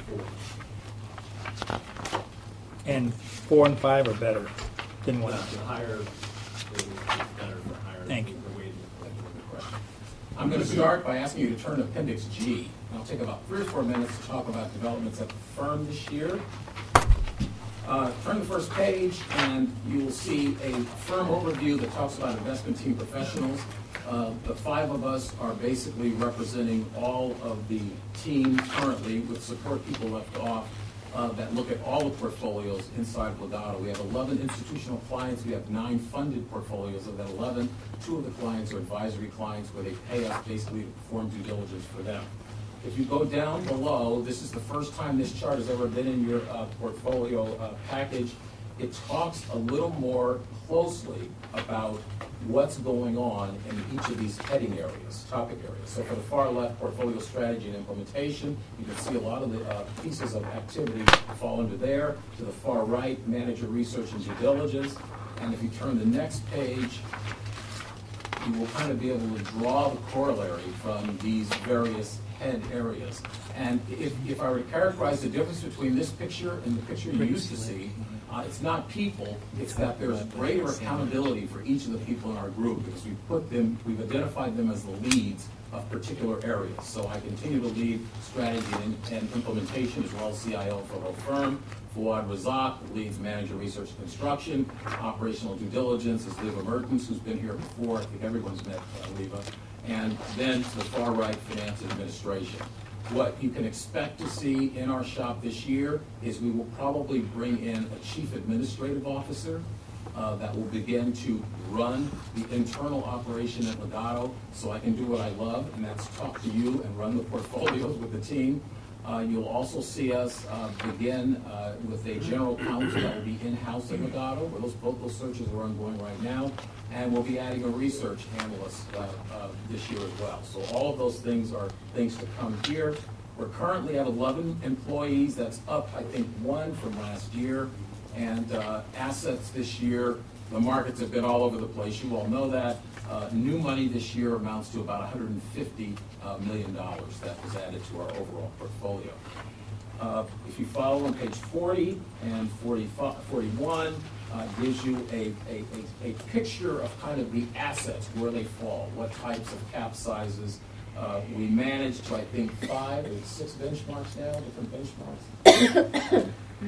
four.
And four and five are better than one
Uh,
and two.
the higher is better for higher.
Thank you.
For weighting.
I'm going to start by asking you to turn to Appendix G. It'll take about three or four minutes to talk about developments at the firm this year. Uh, turn to the first page, and you will see a firm overview that talks about investment team professionals. Uh, the five of us are basically representing all of the team currently, with support people left off, uh, that look at all the portfolios inside Legato. We have eleven institutional clients. We have nine funded portfolios. Of that eleven, two of the clients are advisory clients where they pay us basically to perform due diligence for them. If you go down below, this is the first time this chart has ever been in your uh, portfolio uh, package. It talks a little more closely about what's going on in each of these heading areas, topic areas. So for the far left, portfolio strategy and implementation, you can see a lot of the uh, pieces of activity fall into there. To the far right, manager research and due diligence. And if you turn the next page, you will kind of be able to draw the corollary from these various head areas. And if, if I were to characterize the difference between this picture and the picture you used to see, uh, it's not people, it's that there's greater accountability for each of the people in our group, because we put them, we've identified them as the leads of particular areas. So I continue to lead strategy and, and implementation, as well as C I O for the whole firm. Fouad Razak leads manager research and construction. Operational due diligence is Leva Mertens, who's been here before. I think everyone's met uh, Leva. And then to the far right, finance and administration. What you can expect to see in our shop this year is we will probably bring in a chief administrative officer uh, that will begin to run the internal operation at Legato, so I can do what I love, and that's talk to you and run the portfolios with the team. Uh, you'll also see us uh, begin uh, with a general counsel that will be in-house at Legato, where those, both those searches are ongoing right now, and we'll be adding a research analyst uh, uh, this year as well. So all of those things are things to come here. We're currently at eleven employees. That's up, I think, one from last year. And uh, assets this year, the markets have been all over the place. You all know that. Uh, new money this year amounts to about one hundred fifty uh, million dollars that was added to our overall portfolio. Uh, if you follow on page forty and forty-one, uh, gives you a, a, a, a picture of kind of the assets, where they fall, what types of cap sizes. Uh, we managed to, I think, five or six benchmarks now, different benchmarks.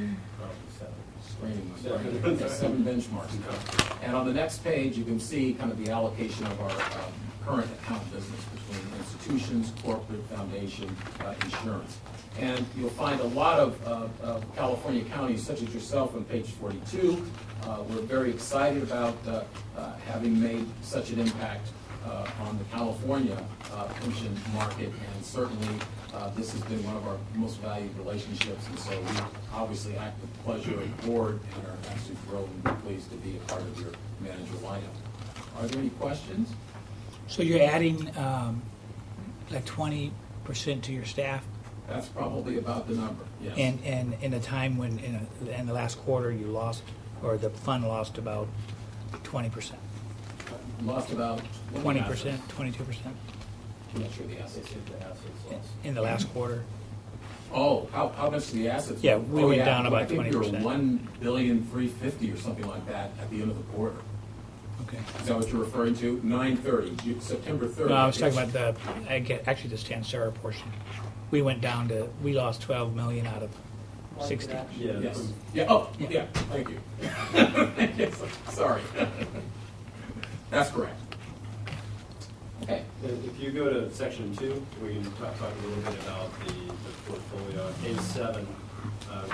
Screening, seven benchmarks. And on the next page, you can see kind of the allocation of our um, current account business between institutions, corporate, foundation, uh, insurance. And you'll find a lot of, uh, of California counties, such as yourself on page forty-two. Uh, we're very excited about uh, uh, having made such an impact uh, on the California uh, pension market, and certainly uh, this has been one of our most valued relationships, and so we obviously act with pleasure of the board and are actually thrilled and pleased to be a part of your manager lineup. Are there any questions?
So you're adding um, like twenty percent to your staff?
That's probably about the number, yes.
And, and in a time when, in, a, in the last quarter, you lost, or the fund lost about twenty percent?
Lost about
twenty percent, twenty-two percent?
I'm not sure the assets.
In the last quarter?
Oh, how, how much the assets?
Yeah, we
oh,
went
yeah.
down about
I think
twenty
we
percent.
were one billion three fifty or something like that at the end of the quarter.
Okay.
Is that what you're referring to? Nine thirty, September third.
No, I was talking about the, I get, actually the Stansera portion. We went down to, we lost twelve million out of sixty.
Yeah.
Yes. Yeah. Oh,
Yeah.
yeah. Thank you. Yes, sorry. That's correct. Okay.
If you go to section two, we can talk, talk a little bit about the, the portfolio. On page seven, uh,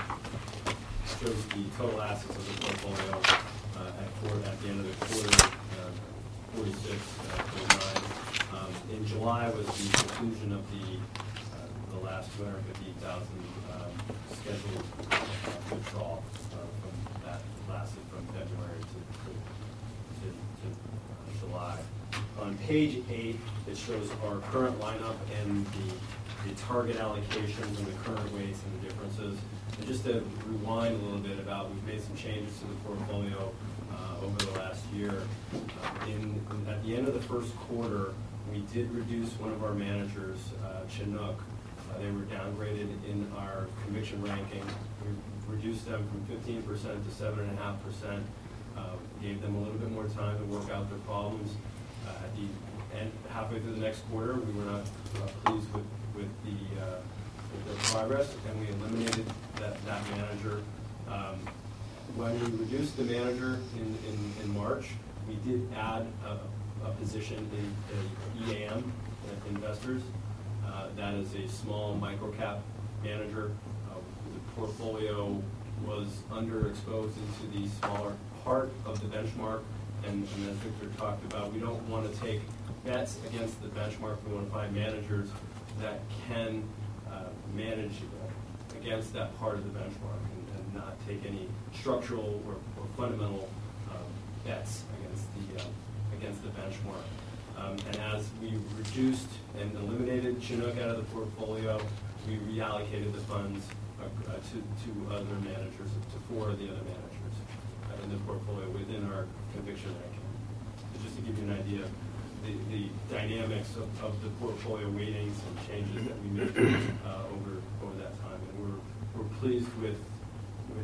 shows the total assets of the portfolio uh, at, quarter, at the end of the quarter, uh, forty-six point nine. Um, in July was the conclusion of the uh, the last two hundred fifty thousand um, scheduled uh, withdrawal uh, from that lasted from February to, to, to, to uh, July. On page eight, it shows our current lineup and the, the target allocations and the current weights and the differences. And just to rewind a little bit about, we've made some changes to the portfolio uh, over the last year. Uh, in, at the end of the first quarter, we did reduce one of our managers, uh, Chinook. Uh, they were downgraded in our conviction ranking. We reduced them from fifteen percent to seven point five percent. Uh, gave them a little bit more time to work out their problems. Uh, at the end, halfway through the next quarter, we were not uh, pleased with, with the uh, with their progress, and we eliminated that, that manager. Um, when we reduced the manager in, in, in March, we did add a, a position in, in E A M, uh, investors. Uh, that is a small micro-cap manager. Uh, the portfolio was underexposed into the smaller part of the benchmark. And, and as Victor talked about, we don't want to take bets against the benchmark. We want to find managers that can uh, manage against that part of the benchmark and, and not take any structural or, or fundamental um, bets against the uh, against the benchmark. Um, and as we reduced and eliminated Chinook out of the portfolio, we reallocated the funds uh, uh, to, to other managers, to four of the other managers uh, in the portfolio within our conviction ranking. So just to give you an idea, the, the dynamics of, of the portfolio weightings and changes that we made uh, over over that time, and we're we're pleased with with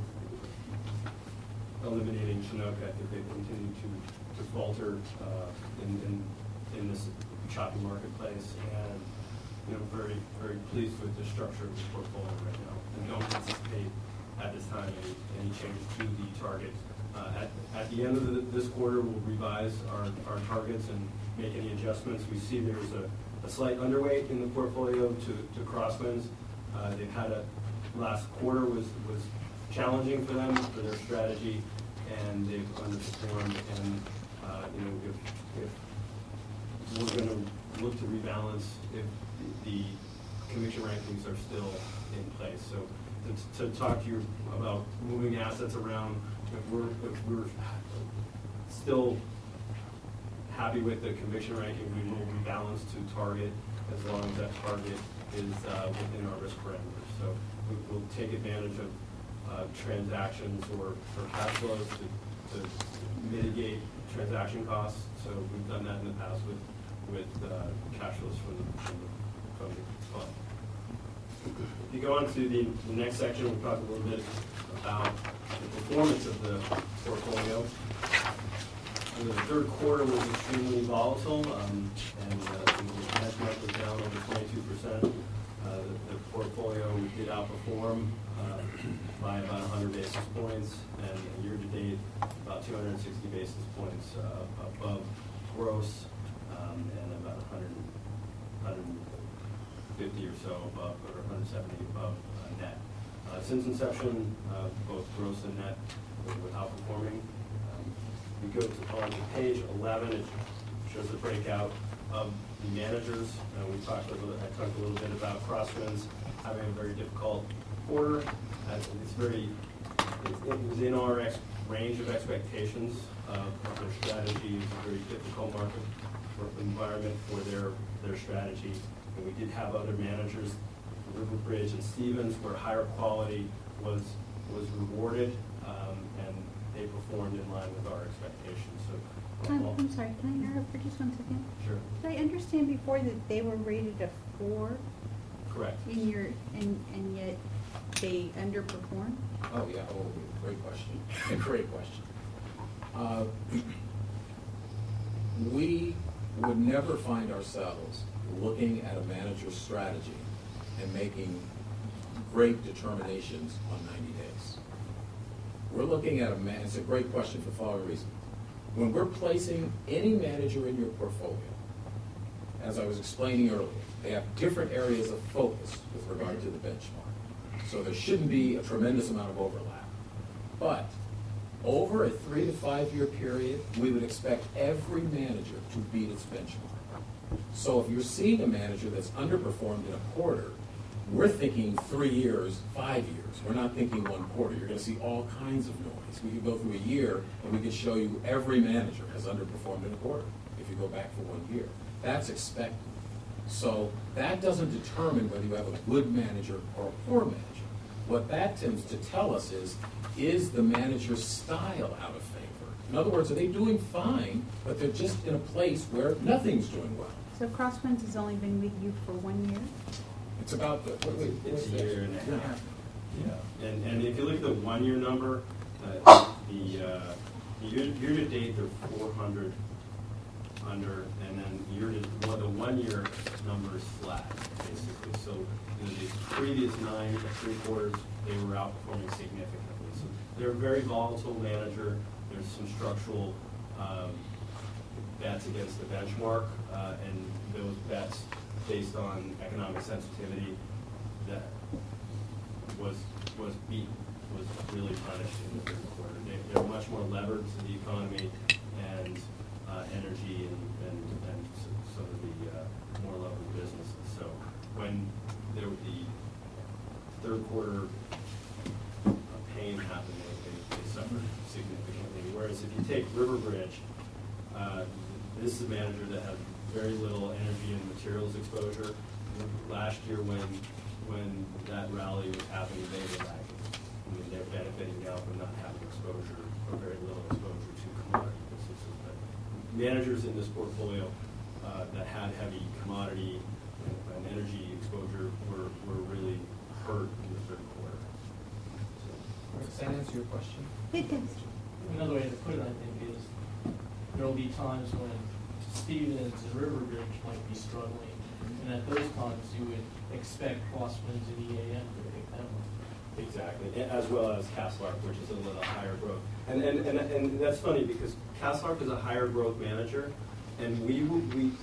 eliminating Chinook. I think they continue to to falter uh, in, in in this choppy marketplace, and you know very very pleased with the structure of the portfolio right now, and don't anticipate at this time any, any changes to the target. Uh, at, at the end of the, this quarter, we'll revise our, our targets and make any adjustments. We see there's a, a slight underweight in the portfolio to, to Crosswinds. Uh, they've had a, last quarter was, was challenging for them, for their strategy, and they've underperformed. And, uh, you know, if, if we're going to look to rebalance if the conviction rankings are still in place. So to, to talk to you about moving assets around, if we're, if we're still happy with the conviction ranking, we will rebalance to target as long as that target is uh, within our risk parameters. So we, we'll take advantage of uh, transactions or, or cash flows to, to mitigate transaction costs. So we've done that in the past with, with uh, cash flows from the, from the, from the fund. If you go on to the, the next section, we'll talk a little bit about the performance of the portfolio. And the third quarter was extremely volatile, um, and uh, the benchmark was down over twenty-two percent. Uh, the, the portfolio did outperform uh, by about one hundred basis points, and year to date, about two hundred sixty basis points uh, above gross, um, and fifty or so above, or one hundred seventy above uh, net. Uh, Since inception, uh, both gross and net were outperforming. Um, We go to, on to page eleven, it shows the breakout of the managers. Uh, We talked a little, I talked a little bit about Crosswinds having a very difficult quarter. Uh, It's very, it it was in our ex- range of expectations uh, of their strategy. It's a very difficult market for environment for their, their strategy. And we did have other managers, Riverbridge and Stevens, where higher quality was, was rewarded, um, and they performed in line with our expectations. So,
I'm, I'm sorry, can I interrupt for just one second?
Sure.
Did I understand before that they were rated a four
Correct.
in your, and, and yet they underperformed?
Oh, yeah, oh, great question, great question. Uh, We would never find ourselves looking at a manager's strategy and making great determinations on ninety days. We're looking at a man, it's a great question for the following reason. When we're placing any manager in your portfolio, as I was explaining earlier, they have different areas of focus with regard to the benchmark. So there shouldn't be a tremendous amount of overlap. But over a three to five year period, we would expect every manager to beat its benchmark. So if you're seeing a manager that's underperformed in a quarter, we're thinking three years, five years. We're not thinking one quarter. You're going to see all kinds of noise. We could go through a year and we could show you every manager has underperformed in a quarter if you go back for one year. That's expected. So that doesn't determine whether you have a good manager or a poor manager. What that tends to tell us is, is the manager's style out of favor? In other words, are they doing fine, but they're just in a place where nothing's doing well?
So Crosswinds has only been with you for one year?
It's about the, wait, wait,
It's a
what's
year
that?
and a
Year
half. Yeah, and, and if you look at the one-year number, uh, the, uh, the year, year-to-date, they're four hundred under, and then year to, well, the one-year number is flat, basically. So in the previous nine, three quarters, they were outperforming significantly. So they're a very volatile manager. There's some structural um, bets against the benchmark, uh, and those bets based on economic sensitivity that was was beat, was really punished in the third quarter. They, they're much more levered to the economy and uh, energy and, and, and some of the uh, more levered businesses. So when there was the third quarter uh, pain happened, they, they, they suffered significantly. Whereas if you take Riverbridge, uh, this is a manager that had very little energy and materials exposure. Last year when when that rally was happening, they were lagging. I mean, they're benefiting now from not having exposure or very little exposure to commodity businesses. But managers in this portfolio uh, that had heavy commodity and, and energy exposure were, were really hurt in the third quarter. So,
Does that answer your question?
It does.
Another way to put it, I think, is there will be times when Stevens and Riverbridge might be struggling, and at those times you would expect Crosswinds and E A M to pick them up.
exactly, a- as well as Castlark, which is a little higher growth. And, and, and, and that's funny because Castlark is a higher growth manager, and we would, we,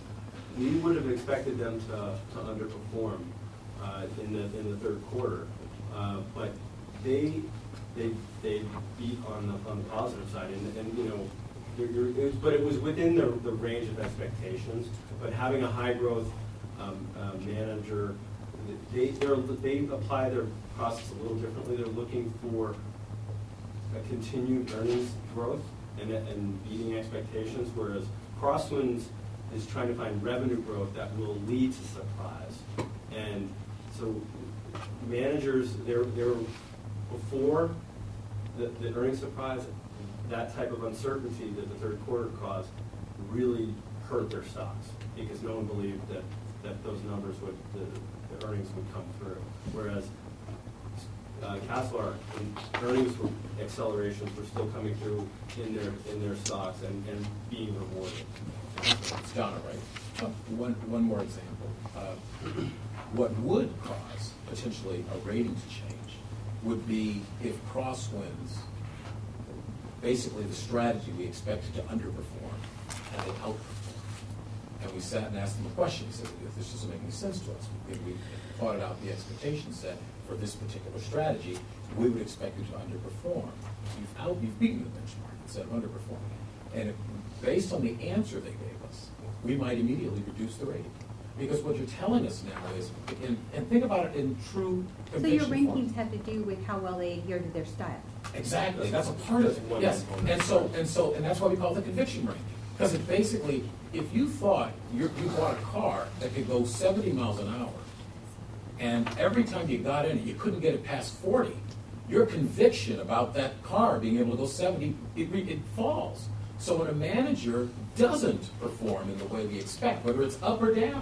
we would have expected them to, to underperform uh, in the, in the third quarter. Uh, but they, they, they beat on the, on the positive side, and, and you know, you're, you're, it was, but it was within the, the range of expectations. But having a high growth um, uh, manager, they, they're, they apply their process a little differently. They're looking for a continued earnings growth and, and beating expectations, whereas Crosswinds is trying to find revenue growth that will lead to surprise. And so managers, they're, they're before the, the earnings surprise, that type of uncertainty that the third quarter caused really hurt their stocks because no one believed that, that those numbers would, the, the earnings would come through. Whereas uh, Castlark, earnings were, accelerations were still coming through in their in their stocks and, and being rewarded.
It's Donna, right? Uh, one, one more example. Uh, what would cause potentially a rating to change would be if Crosswinds, basically the strategy we expected to underperform, and they outperform. and we sat and asked them a question. We said, if this doesn't make any sense to us, we, we plotted out the expectation set for this particular strategy, we would expect you to underperform. You've out, you've beaten the benchmark instead of underperforming. And if, based on the answer they gave us, we might immediately reduce the rating. Because what you're telling us now is, in, and think about it in true
So
conviction
your
form.
rankings have to do with how well they adhere to their style.
Exactly, that's a part of it, yes. And so, and so, and that's why we call it the conviction ranking. Because it basically, if you thought you you bought a car that could go seventy miles an hour, and every time you got in it, you couldn't get it past forty, your conviction about that car being able to go seventy, it, re- it falls. So when a manager doesn't perform in the way we expect, whether it's up or down,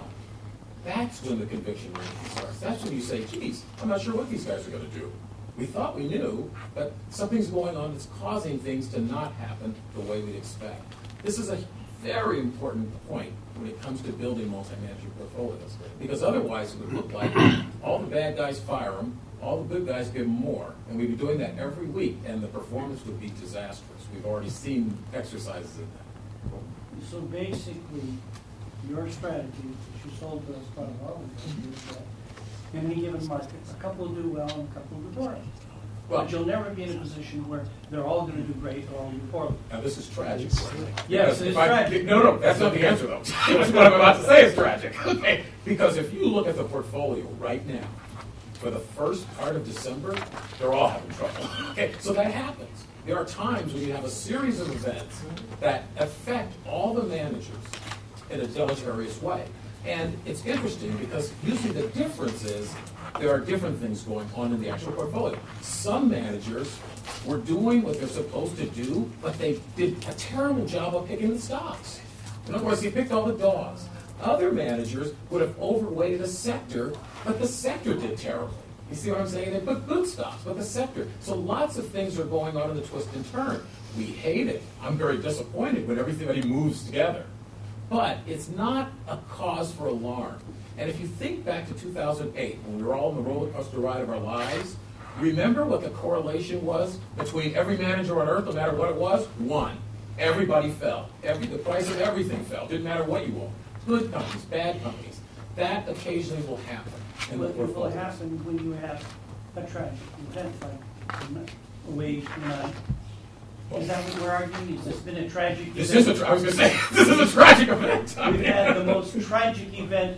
that's when the conviction ranking starts. That's when you say, geez, I'm not sure what these guys are going to do. We thought we knew, but something's going on that's causing things to not happen the way we expect. This is a very important point when it comes to building multi-manager portfolios, because otherwise it would look like all the bad guys fire them, all the good guys give them more, and we'd be doing that every week, and the performance would be disastrous. We've already seen exercises in that.
So basically, your strategy, which you sold to us quite a while ago, is that in any given market, a couple will do well and a couple will do poorly.
Well,
But you'll never be in a position where they're all going to do great or all do poorly.
Now, this is tragic.
Yes,
Because
it is
if I-
tragic.
No, no, that's not the answer, though. That's what I'm about to say is tragic. Okay? Because if you look at the portfolio right now, for the first part of December, they're all having trouble. Okay, so that happens. There are times when you have a series of events that affect all the managers in a deleterious way. And it's interesting because usually the difference is there are different things going on in the actual portfolio. Some managers were doing what they're supposed to do, but they did a terrible job of picking the stocks. In other words, they picked all the dogs. Other managers would have overweighted a sector, but the sector did terribly. You see what I'm saying? They put good stocks, but the sector. So lots of things are going on in the twist and turn. We hate it. I'm very disappointed when everybody moves together. But it's not a cause for alarm. And if you think back to two thousand eight, when we were all on the roller coaster ride of our lives, remember what the correlation was between every manager on earth, no matter what it was? One. Everybody fell. Every, the price of everything fell. Didn't matter what you owned. Good companies, bad companies. That occasionally will happen in the
Well, it will
portfolio.
happen when you have a tragic event like a wage denial. Is that what we're arguing? Has this been a tragic event?
This is a tra- I was going to say, this is a tragic event.
We've had the most tragic event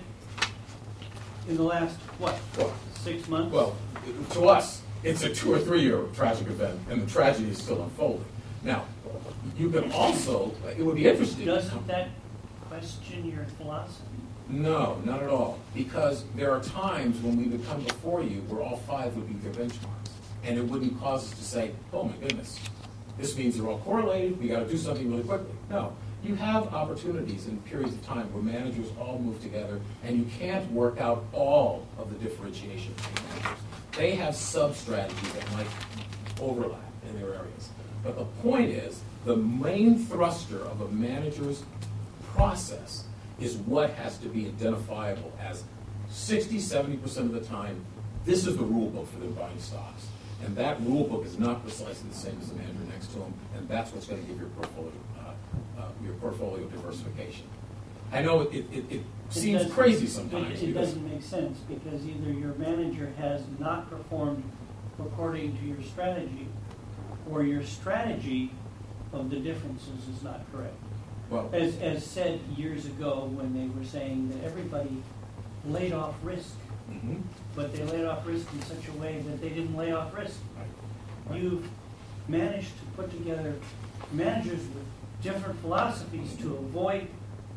in the last, what, six months?
Well, to us, it's a two or three year tragic event, and the tragedy is still unfolding. Now, you can also, it would be interesting.
Doesn't that question your philosophy?
No, not at all. Because there are times when we would come before you where all five would be their benchmarks. And it wouldn't cause us to say, oh my goodness, this means they're all correlated, we got to do something really quickly. No. You have opportunities in periods of time where managers all move together, and you can't work out all of the differentiation between managers. They have sub-strategies that might overlap in their areas. But the point is, the main thruster of a manager's process is what has to be identifiable as sixty, seventy percent of the time, this is the rule book for them buying stocks. And that rule book is not precisely the same as the manager next to them, and that's what's going to give your portfolio, uh, uh, your portfolio diversification. I know it, it, it
It
seems
does-
crazy sometimes.
It, it
because-
doesn't make sense because either your manager has not performed according to your strategy, or your strategy of the differences is not correct.
Well,
As, as said years ago when they were saying that everybody laid off risk,
mhm.
but they laid off risk in such a way that they didn't lay off risk.
Right.
You've managed to put together managers with different philosophies to avoid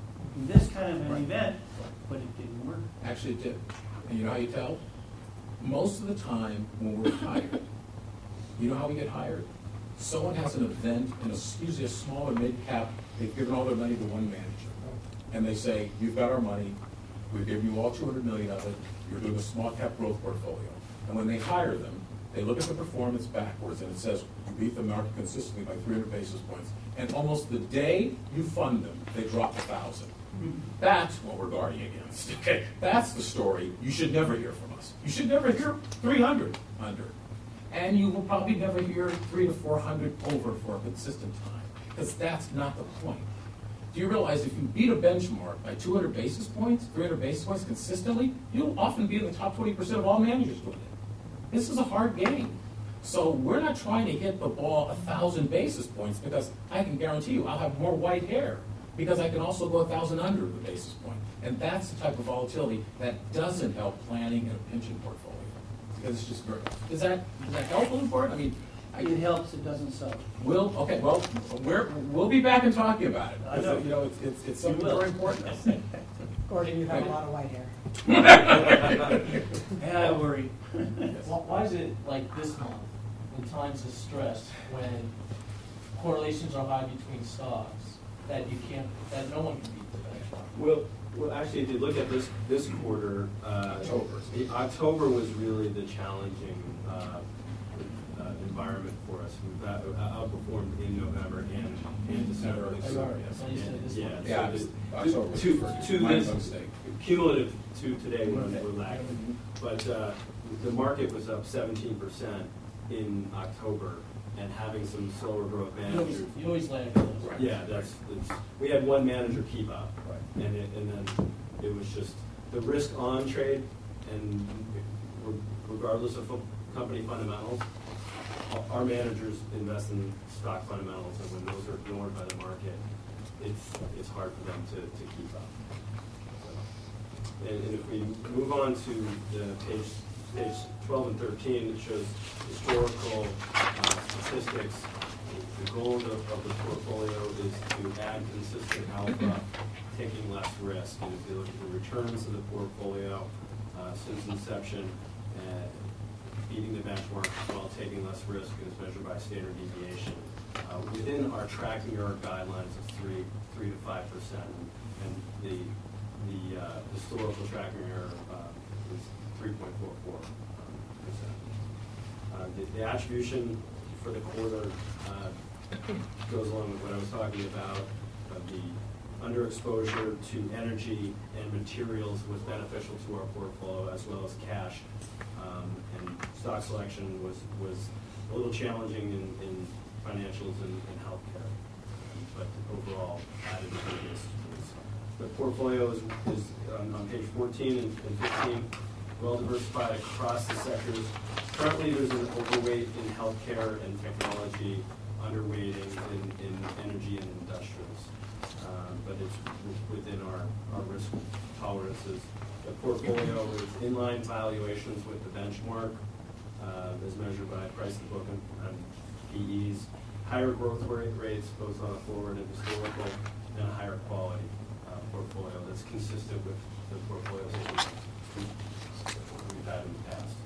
this kind of an
Right.
event, but it didn't work.
Actually, it did. And you know how you tell? Most of the time when we're hired, you know how we get hired? Someone has an event in a, usually a small or mid-cap, they've given all their money to one manager. And they say, you've got our money, we've given you all two hundred million of it, you're doing a small cap growth portfolio. And when they hire them, they look at the performance backwards and it says, you beat the market consistently by three hundred basis points. And almost the day you fund them, they drop a thousand. That's what we're guarding against. Okay, that's the story you should never hear from us. You should never hear three hundred under. And you will probably never hear three to four hundred over for a consistent time, because that's not the point. Do you realize if you beat a benchmark by two hundred basis points, three hundred basis points consistently, you'll often be in the top twenty percent of all managers doing it. This is a hard game. So we're not trying to hit the ball a thousand basis points because I can guarantee you I'll have more white hair because I can also go a thousand under the basis point. And that's the type of volatility that doesn't help planning in a pension portfolio. Because it's just very, is that, is that helpful for it? I mean, I,
It helps, it doesn't sell.
We'll, okay, well, we're, we'll be back and talking about it.
I know.
You know, it's, it's, it's something
You will.
very important.
Gordon, you have a lot of white hair.
Yeah, I worry.
Why why is it like this month, in times of stress, when correlations are high between stocks, that you can't, that no one can beat the benchmark?
Well, well, actually, if you look at this, this quarter, uh,
October.
the- October was really the challenging uh, uh, environment for us. We've out- outperformed in November and, and December.
February. So you said this
Yeah,
month.
so
Yeah,
the-
it's
to-
October.
to, to
My
this,
mistake.
cumulative to today, we're, we're lagging. But uh, the market was up seventeen percent in October, and having some slower growth
You always,
managers.
you always land those.
Yeah, that's, that's, we had one manager keep up, and it, and then it was just the risk on trade, and regardless of fu- company fundamentals, our managers invest in stock fundamentals, and when those are ignored by the market, it's, it's hard for them to, to keep up. So, And, and if we move on to the page, page twelve and thirteen, it shows historical uh, statistics. The goal of, of the portfolio is to add consistent alpha, taking less risk. And if you look at the returns of the portfolio uh, since inception, uh, beating the benchmark while taking less risk is measured by standard deviation uh, within our tracking error guidelines of three, three to five percent, and the the uh, historical tracking error uh, is three point four four percent. Uh, the, the attribution for the quarter uh, goes along with what I was talking about. Uh, the underexposure to energy and materials was beneficial to our portfolio, as well as cash. Um, and stock selection was, was a little challenging in, in financials and, and healthcare, but overall added to this. The portfolio is, is on, on page fourteen and, and fifteen, well diversified across the sectors. Currently, there's an overweight in healthcare and technology, underweight in, in, in energy and industrials, uh, but it's within our, our risk tolerances. The portfolio is inline valuations with the benchmark, uh, as measured by price to book and, and P Es, higher growth rate rates, both on a forward and historical, and a higher quality uh, portfolio that's consistent with the portfolios that we've, we've had in the past.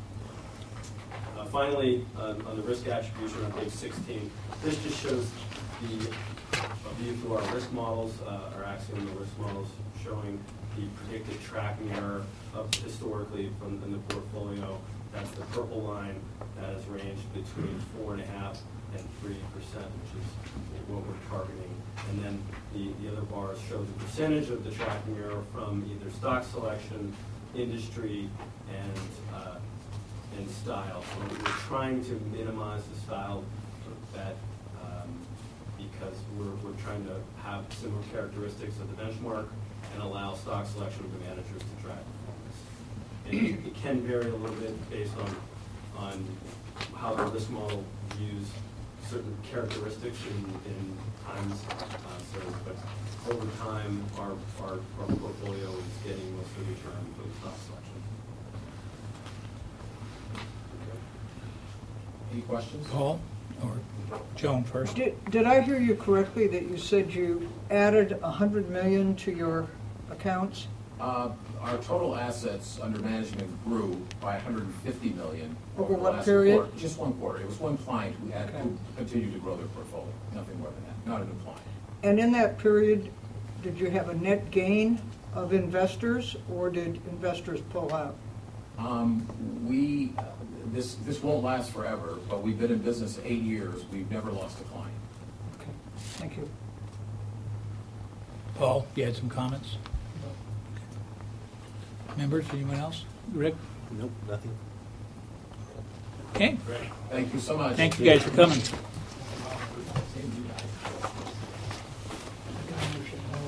Uh, finally, uh, on the risk attribution on page sixteen, this just shows the a view through our risk models, uh, our Axiom risk models, showing the predicted tracking error of historically from in the portfolio. That's the purple line that has ranged between four and a half and three percent, which is what we're targeting. And then the, the other bars show the percentage of the tracking error from either stock selection, industry, and uh, and style. So we're trying to minimize the style bet um, because we're, we're trying to have similar characteristics of the benchmark and allow stock selection of the managers to track performance. And it, it can vary a little bit based on on how the risk model views certain characteristics in, in times. Uh, so, but over time, our, our, our portfolio is getting most of the return from stock selection.
Any questions?
Paul or Joan first?
Did, did I hear you correctly that you said you added a hundred million to your accounts?
Uh, Our total assets under management grew by one hundred fifty million
Over
over the
what
last
period?
quarter. Just one quarter. It was one client who had, who continued to grow their portfolio. Nothing more than that. Not a new client.
And in that period, did you have a net gain of investors, or did investors pull out?
Um, we, this, this won't last forever, but we've been in business eight years. We've never lost a client.
Okay, thank you.
Paul, you had some comments? Members, anyone else? Rick?
Nope, nothing.
Okay.
Great.
Thank you so much.
Thank you guys for coming.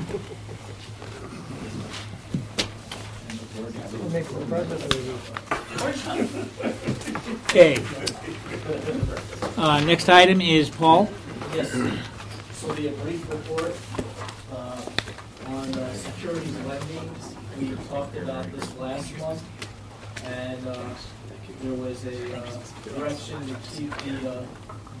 Okay. Uh, Next item is Paul.
Yes, this will be a brief report uh, on uh, securities lending. We talked about this last month, and uh, there was a uh, direction to keep the uh,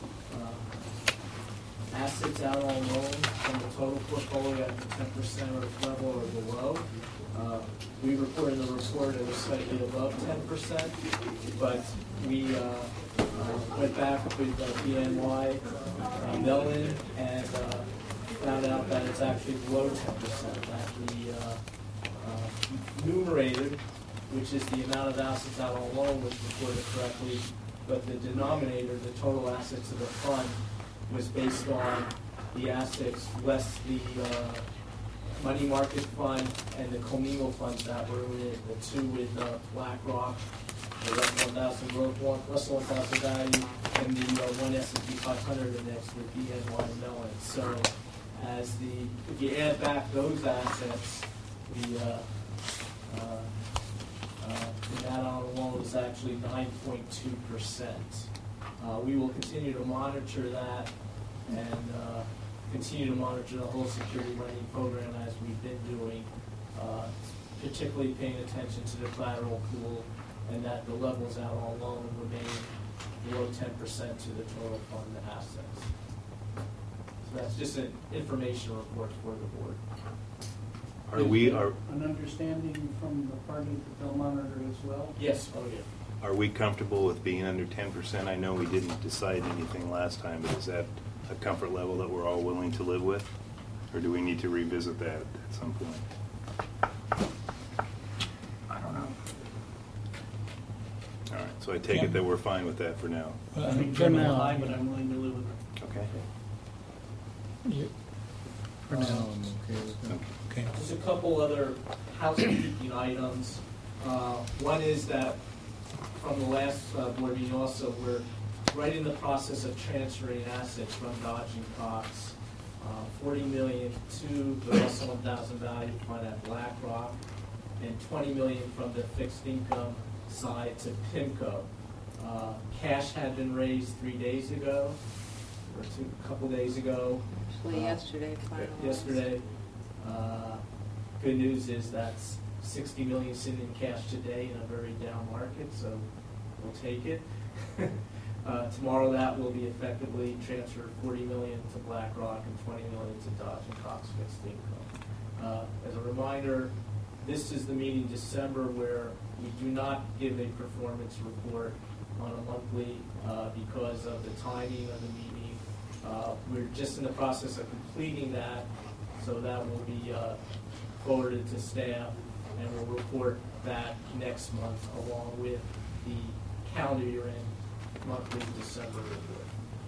uh, assets out on loan from the total portfolio at the ten percent level or below. Uh, We reported in the report it was slightly above ten percent, but we uh, uh, went back with uh, B N Y uh, Mellon and uh, found out that it's actually below ten percent. That the uh, uh, numerator, which is the amount of assets out on loan, was reported correctly, but the denominator, the total assets of the fund, was based on the assets less the uh, money market fund and the commingled funds that were in it, the two with uh, BlackRock, the Russell one thousand growth one, Russell one thousand value, and the uh, one S and P five hundred index with B N Y Mellon. So, as the if you add back those assets, the uh, uh, uh, the net on the loan is actually nine point two percent. Uh, we will continue to monitor that and uh, continue to monitor the whole security lending program as we've been doing, uh, particularly paying attention to the collateral pool and that the levels out on loan remain below ten percent to the total fund assets. So that's just an information report for the board.
Are we, are,
An understanding from the party that they'll monitor as well?
Yes, oh yeah.
are we comfortable with being under ten percent? I know we didn't decide anything last time, but is that a comfort level that we're all willing to live with? Or do we need to revisit that at some point?
I don't know.
All right, so I take it that we're fine with that for now.
I think
For
Jim
now.
high, but I'm willing to live with it.
Okay.
For now, I'm okay with that. Okay.
Just a couple other housekeeping items. Uh, One is that from the last uh, board meeting also, we're right in the process of transferring assets from Dodge and Cox, uh, forty million dollars to the Russell one thousand value fund at BlackRock, and twenty million dollars from the fixed income side to PIMCO. Uh, Cash had been raised three days ago, or two, a couple days ago.
Actually,
Uh,
yesterday, finalized.
Yesterday. Uh, Good news is that's sixty million sitting in cash today in a very down market, so we'll take it. Uh, Tomorrow that will be effectively transferred forty million to BlackRock and twenty million to Dodge and Cox fixed income. Uh, As a reminder, this is the meeting in December where we do not give a performance report on a monthly uh, because of the timing of the meeting. Uh, We're just in the process of completing that, so that will be uh, forwarded to staff, and we'll report that next month along with the calendar year end monthly December report.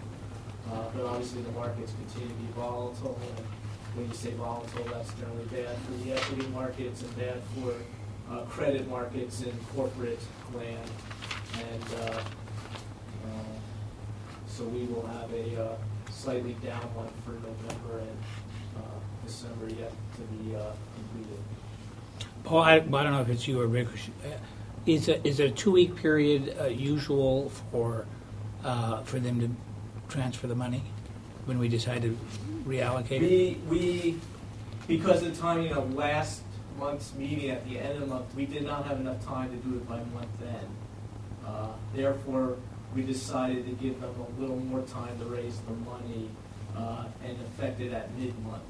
Uh, But obviously, the markets continue to be volatile, and when you say volatile, that's generally bad for the equity markets and bad for uh, credit markets and corporate land. And uh, uh, so we will have a uh, slightly down one for November and uh, December yet to be uh, completed.
Paul, I, I don't know if it's you or Rick. uh, Is a, is a two-week period uh, usual for uh, for them to transfer the money when we decide to reallocate it?
We, we, because of the timing of last month's meeting at the end of the month, we did not have enough time to do it by month end. Uh, Therefore, we decided to give them a little more time to raise the money uh, and effect it at mid-month,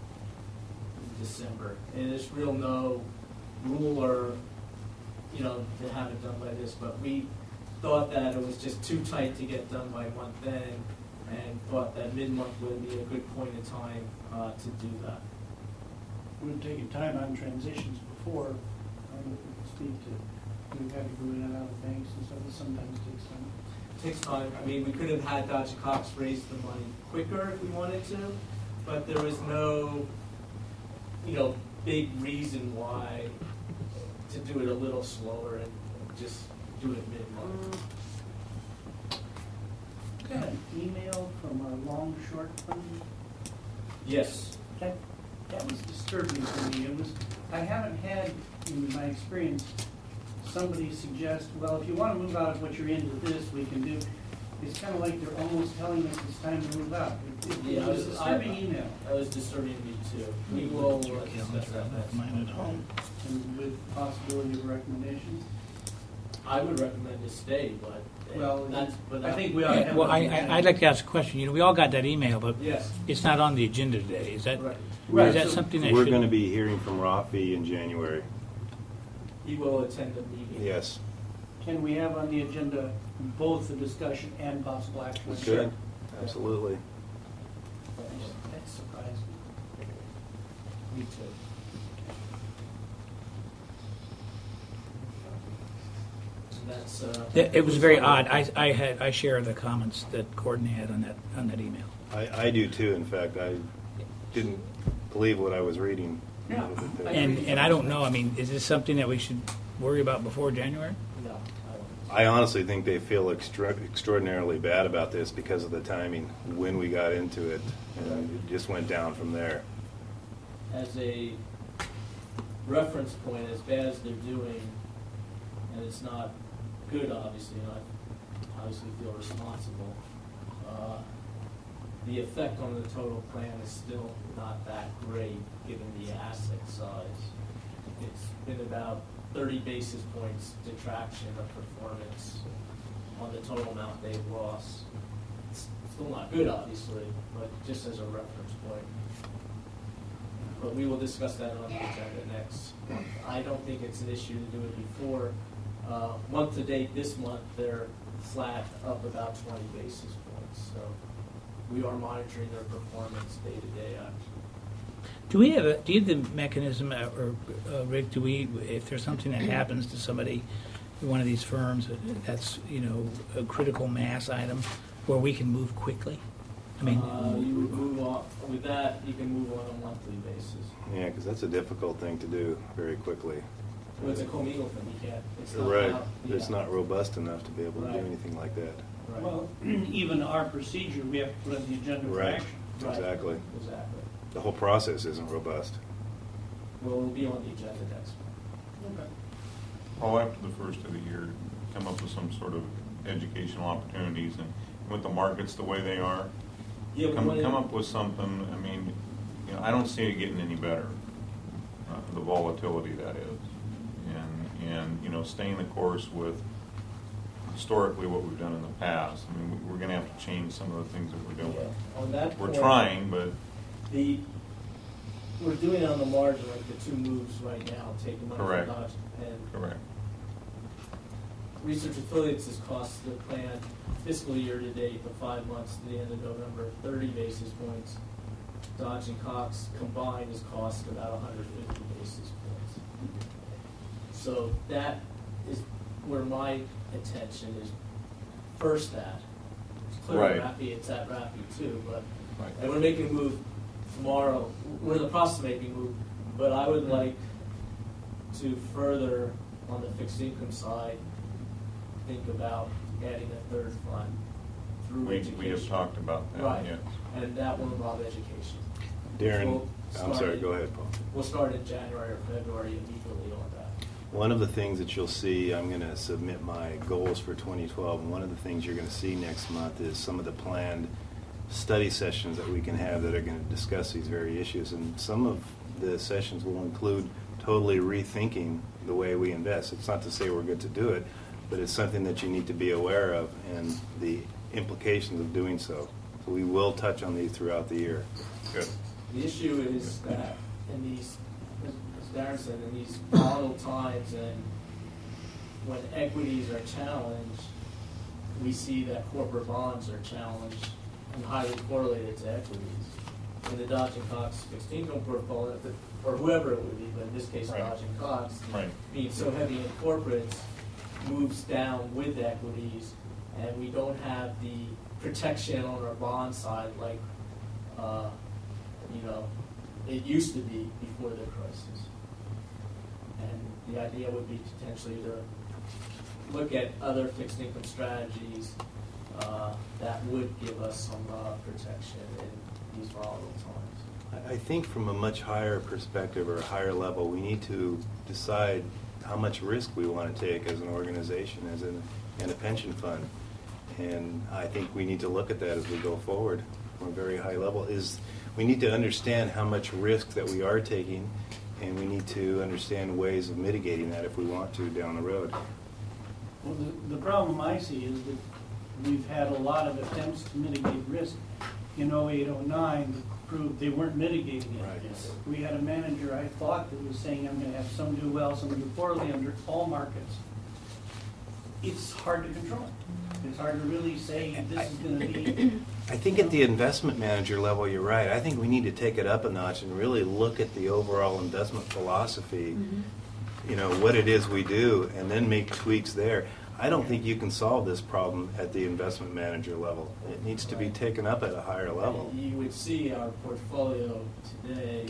in December. And there's real no rule or, you know, to have it done by this, but we thought that it was just too tight to get done by month end, and thought that mid-month would be a good point in time uh, to do that.
We've taken time on transitions before. I don't know if we can speak to, we've had to go in and out of banks and stuff, it sometimes takes time.
Takes time. I mean, we could have had Dodge and Cox raise the money quicker if we wanted to, but there was no, you know, big reason why to do it a little slower and just do it mid-month.
Got an email from our long short fund.
Yes.
Okay. That was disturbing to me. It was, I haven't had, in my experience, somebody suggest, well, if you want to move out of what you're into this, we can do. It's kind of like they're almost telling us it's time to move out. It, it,
Yeah,
it
I
was a
was, I,
disturbing email.
I was disturbing me too. We will uh, discuss that next.
Mine at home.
And with possibility of recommendations.
I would recommend to stay, but uh,
Well,
that's, but
I
that-
think we ought to have.
Well, I,
a-
I- I'd like to ask a question. You know, we all got that email, but
Yes.
it's not on the agenda today. Is that,
Right.
Right,
is that
so
something that
We're
should?
going to be hearing from Rafi in January.
He will attend the meeting.
Yes.
Can we have on the agenda both the discussion and possible action?
We could. Absolutely.
That surprised me.
Me too. So that's, uh.
It it was very odd. I, I had, I share the comments that Courtney had on that, on that email.
I, I do too. In fact, I didn't believe what I was reading.
Yeah.
And, and I don't know, I mean, is this something that we should worry about before January?
No, I don't.
I honestly think they feel extra, extraordinarily bad about this because of the timing when we got into it, and it just went down from there.
As a reference point, as bad as they're doing, and it's not good, obviously, and I obviously feel responsible, uh, the effect on the total plan is still not that great, given the asset size. It's been about thirty basis points detraction of performance on the total amount they've lost. It's still not good, obviously, but just as a reference point. But we will discuss that on the agenda next month. I don't think it's an issue to do it before. Uh, month to date, this month, they're flat up about twenty basis points. So we are monitoring their performance day to day, actually.
Do we have, a, do you have the mechanism, uh, or, uh, Rick, do we, if there's something that happens to somebody, one of these firms, uh, that's, you know, a critical mass item, where we can move quickly? I mean,
Uh, you would move on, with that, you can move on a monthly basis.
Yeah, because that's a difficult thing to do very quickly.
Well, it's a commingled thing, you can't, it's not.
Right.
out-
It's
yeah.
not robust enough to be able to do
Right.
anything like that.
Right.
Well, even our procedure, we have to put on the agenda for
Right.
action.
Right.
Exactly.
Exactly.
The whole process isn't robust.
Well, it'll be on the agenda next month.
Okay.
Well, after the first of the year, come up with some sort of educational opportunities, and with the markets the way they are,
Yeah, we
come,
wanna-
come up with something. I mean, you know, I don't see it getting any better, uh, the volatility that is. And, and, you know, staying the course with historically what we've done in the past. I mean, we- we're gonna have to change some of the things that we're doing.
Yeah. On that
We're
point,
trying, but
The, we're doing it on the margin, like the two moves right now, taking money from
Correct.
Dodge and
correct.
Research Affiliates has cost the plan fiscal year to date, the five months to the end of November, thirty basis points. Dodge and Cox combined has cost about one hundred fifty basis points. So that is where my attention is first at. It's clearly
Right.
Rafi, it's at Rafi too, but,
Right.
and we're making a move tomorrow, we're in the process of making a move, but I would like to further, on the fixed income side, think about adding a third fund through
We,
education.
we have talked about that,
Right,
yes.
and that will involve education.
Darren,
We'll
I'm
start
sorry,
in-
go ahead, Paul.
We'll start in January or February immediately on that.
One of the things that you'll see, I'm going to submit my goals for twenty twelve, and one of the things you're going to see next month is some of the planned study sessions that we can have that are going to discuss these very issues. And some of the sessions will include totally rethinking the way we invest. It's not to say we're good to do it, but it's something that you need to be aware of and the implications of doing so. So we will touch on these throughout the year.
Good.
The issue is that in these, as Darren said, in these volatile times and when equities are challenged, we see that corporate bonds are challenged and highly correlated to equities. In the Dodge and Cox fixed income portfolio, or whoever it would be, but in this case
Right.
Dodge and Cox,
Right.
being so heavy in corporates, moves down with equities, and we don't have the protection on our bond side like, uh, you know, it used to be before the crisis. And the idea would be potentially to look at other fixed income strategies uh, that would give us some uh, protection in these volatile times.
I- I think from a much higher perspective or a higher level, we need to decide how much risk we want to take as an organization, as an, and a pension fund. And I think we need to look at that as we go forward from a very high level. Is we need to understand how much risk that we are taking, and we need to understand ways of mitigating that if we want to down the road.
Well, the, the problem I see is that we've had a lot of attempts to mitigate risk in oh eight, oh nine that proved they weren't mitigating it.
Right.
We had a manager, I thought, that was saying, I'm gonna have some do well, some do poorly under all markets. It's hard to control. It's hard to really say this is gonna be.
I think at the investment manager level, you're right. I think we need to take it up a notch and really look at the overall investment philosophy,
Mm-hmm.
you know, what it is we do, and then make tweaks there. I don't think you can solve this problem at the investment manager level. It needs to be taken up at a higher level.
You would see our portfolio today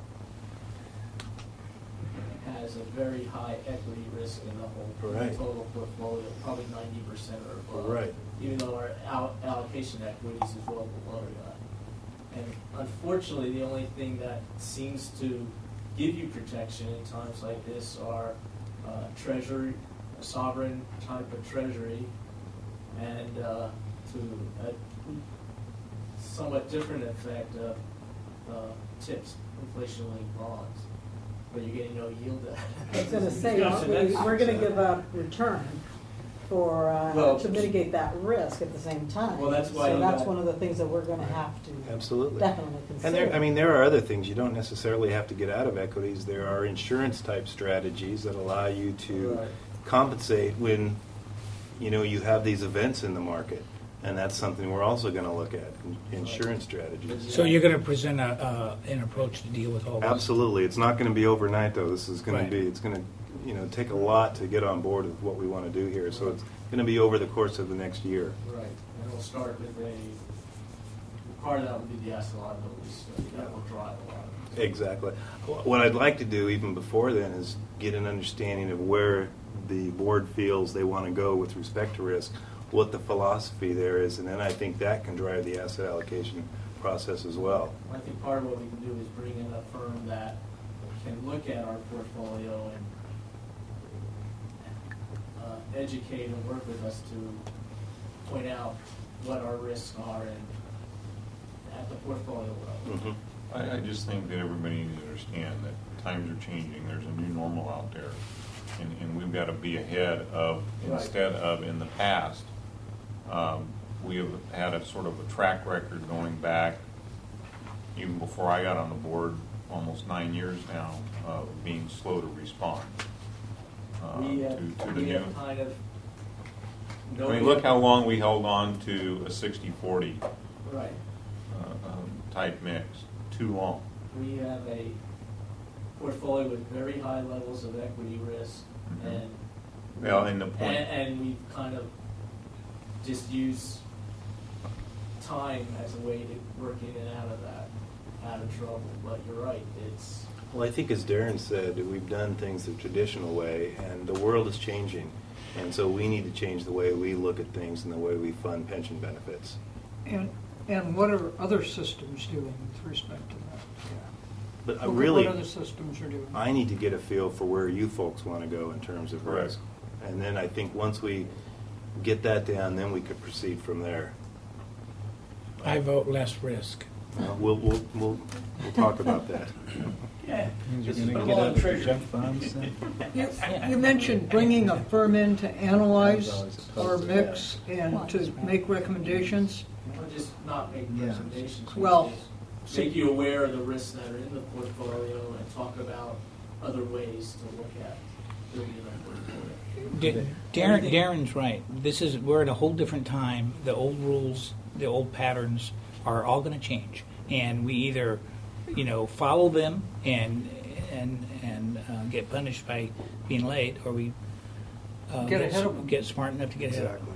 has a very high equity risk in the whole
Right.
total portfolio, probably ninety percent or above.
Right.
Even though our al- allocation equities is well below that. And unfortunately, the only thing that seems to give you protection in times like this are uh, treasury, a sovereign type of treasury, and uh, to a somewhat different effect of uh, tips, inflation-linked bonds, where you're getting no yield.
I was going to say, aren't we, we're going to give up return for, uh,
Well,
to mitigate that risk at the same time.
Well, that's why
So
you
that's
got-
one of the things that we're going to have to
Absolutely.
definitely
And
consider.
there, I mean, there are other things. You don't necessarily have to get out of equities. There are insurance-type strategies that allow you to
Right.
compensate when, you know, you have these events in the market. And that's something we're also going to look at, in- insurance strategies.
So you're going to present a, uh, an approach to deal with all this?
Absolutely. It's not going to be overnight, though. This is going
Right.
to be, it's going to, you know, take a lot to get on board with what we want to do here. So it's going to be over the course of the next year.
Right, and we'll start with a, part of that would be the asset liability study, that will drive a lot of it.
Exactly. What I'd like to do even before then is get an understanding of where the board feels they want to go with respect to risk, what the philosophy there is, and then I think that can drive the asset allocation process as well.
I think part of what we can do is bring in a firm that can look at our portfolio and uh, educate and work with us to point out what our risks are and at the portfolio level.
I, I just think that everybody needs to understand that times are changing. There's a new normal out there. And, and we've got to be ahead of,
Right.
instead of in the past, um, we have had a sort of a track record going back, even before I got on the board, almost nine years now, of being slow to respond uh,
We
to,
have,
to the
we
new.
have kind of.
I mean, look how long we held on to a sixty forty
Right.
uh, um, type mix. Too long.
We have a portfolio with very high levels of equity risk,
Mhm.
and
Well, and the point-
and, and we kind of just use time as a way to work in and out of that, out of trouble. But you're right, it's
Well, I think as Darren said, we've done things the traditional way, and the world is changing. And so we need to change the way we look at things and the way we fund pension benefits.
And, and what are other systems doing with respect to that?
But I
Look at
really,
what other systems are doing.
I need to get a feel for where you folks want to go in terms of
Correct.
risk. And then I think once we get that down, then we could proceed from there.
I vote less risk.
Uh, We'll, we'll, we'll, we'll talk about that.
Yeah.
Means
This
you're
is
gonna
put
get
them all
out
in
of
treasury.
junk bonds then?
You, you mentioned bringing a firm in to analyze our mix and to make recommendations.
or just not make
Yeah.
recommendations. we
Well,
just make you aware of the risks that are in the portfolio and talk about other ways to look at building a portfolio.
Da- Darren, Darren's right. This is, we're at a whole different time. The old rules, the old patterns are all going to change, and we either, you know, follow them and and and uh, get punished by being late, or we uh,
Get
get,
ahead of them.
get smart enough to get ahead of them.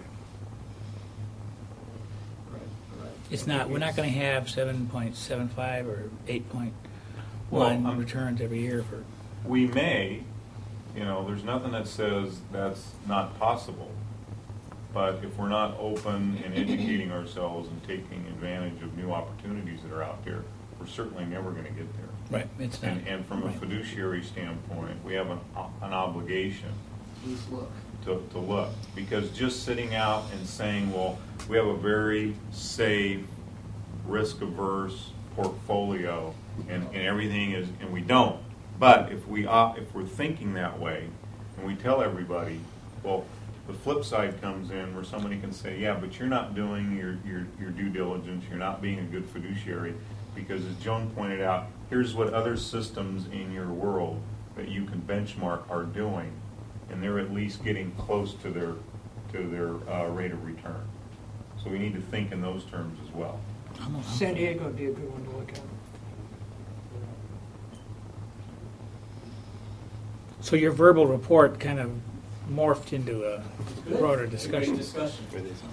It's not. We're not going to have seven point seven five or eight point one
Well, um,
returns every year for.
We may, you know, there's nothing that says that's not possible. But if we're not open and educating ourselves and taking advantage of new opportunities that are out there, we're certainly never going to get there.
Right, it's not.
And, and from a
Right.
fiduciary standpoint, we have an, an obligation
Please look.
to, to look. Because just sitting out and saying, well, we have a very safe, risk-averse portfolio, and, and everything is, and we don't. But if we op, if we're thinking that way, and we tell everybody, well, the flip side comes in where somebody can say, yeah, but you're not doing your, your, your due diligence, you're not being a good fiduciary, because as Joan pointed out, here's what other systems in your world that you can benchmark are doing, and they're at least getting close to their, to their uh, rate of return. So we need to think in those terms as well.
San Diego would be a good one to look at.
So your verbal report kind of morphed into a broader discussion.
Great discussion.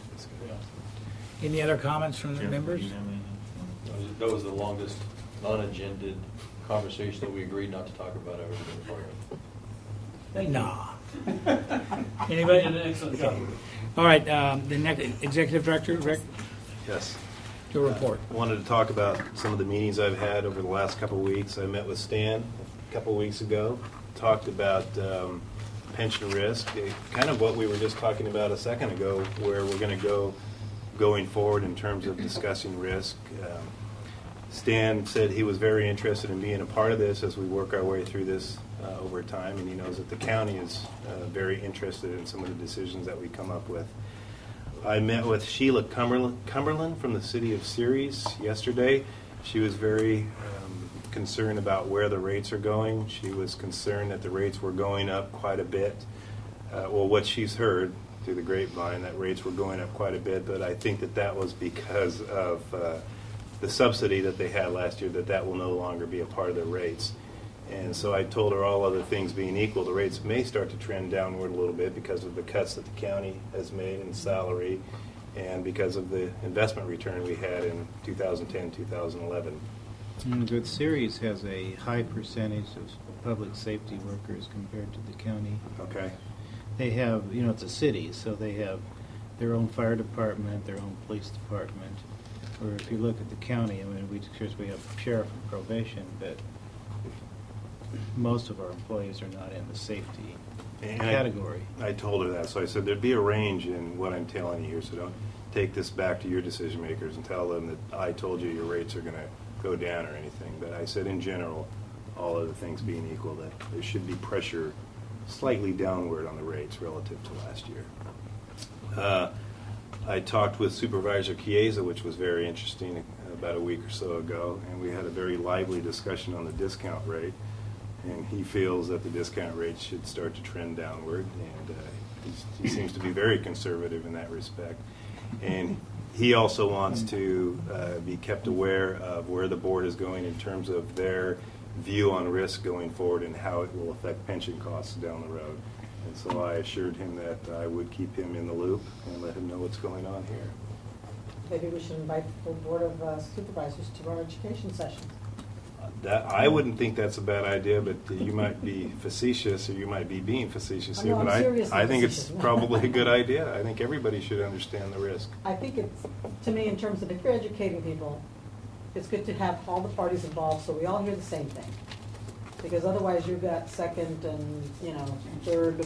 Any other comments from the
Jim,
members?
do you have anything?
That was the longest non-agended conversation that we agreed not to talk about ever before.
Thank you.
Nah.
You
Anybody?
did an excellent job.
All right, um, the next, Executive Director, Rick,
Yes.
your report.
I wanted to talk about some of the meetings I've had over the last couple of weeks. I met with Stan a couple of weeks ago, talked about um, pension risk, eh, kind of what we were just talking about a second ago, where we're going to go going forward in terms of discussing risk. Um, Stan said he was very interested in being a part of this as we work our way through this uh, over time, and he knows that the county is uh, very interested in some of the decisions that we come up with. I met with Sheila Cumberland, Cumberland from the city of Ceres yesterday. She was very um, concerned about where the rates are going. She was concerned that the rates were going up quite a bit. Uh, well, what she's heard through the grapevine, that rates were going up quite a bit, but I think that that was because of uh, the subsidy that they had last year, that that will no longer be a part of their rates. And so I told her, all other things being equal, the rates may start to trend downward a little bit because of the cuts that the county has made in salary and because of the investment return we had in two thousand ten, two thousand eleven.
And Good Series has a high percentage of public safety workers compared to the county.
Okay.
They have, you know, it's a city, so they have their own fire department, their own police department. Or if you look at the county, I mean, we, of course, we have sheriff and probation, but most of our employees are not in the safety
And
category.
I, I told her that, so I said there'd be a range in what I'm telling you here, so don't take this back to your decision makers and tell them that I told you your rates are going to go down or anything. But I said in general, all other things being equal, that there should be pressure slightly downward on the rates relative to last year. Uh, I talked with Supervisor Chiesa, which was very interesting, about a week or so ago, and we had a very lively discussion on the discount rate. And he feels that the discount rate should start to trend downward, and uh, he's, he seems to be very conservative in that respect. And he also wants to uh, be kept aware of where the board is going in terms of their view on risk going forward and how it will affect pension costs down the road. And so I assured him that I would keep him in the loop and let him know what's going on here.
Maybe we should invite the Board of uh, Supervisors to our education sessions.
That, I wouldn't think that's a bad idea, but you might be facetious, or you might be being facetious
Oh,
here.
no, I'm
But I,
seriously
I think it's
facetious.
probably a good idea. I think everybody should understand the risk.
I think it's, to me, in terms of if you're educating people, it's good to have all the parties involved so we all hear the same thing. Because otherwise you've got second and, you know, third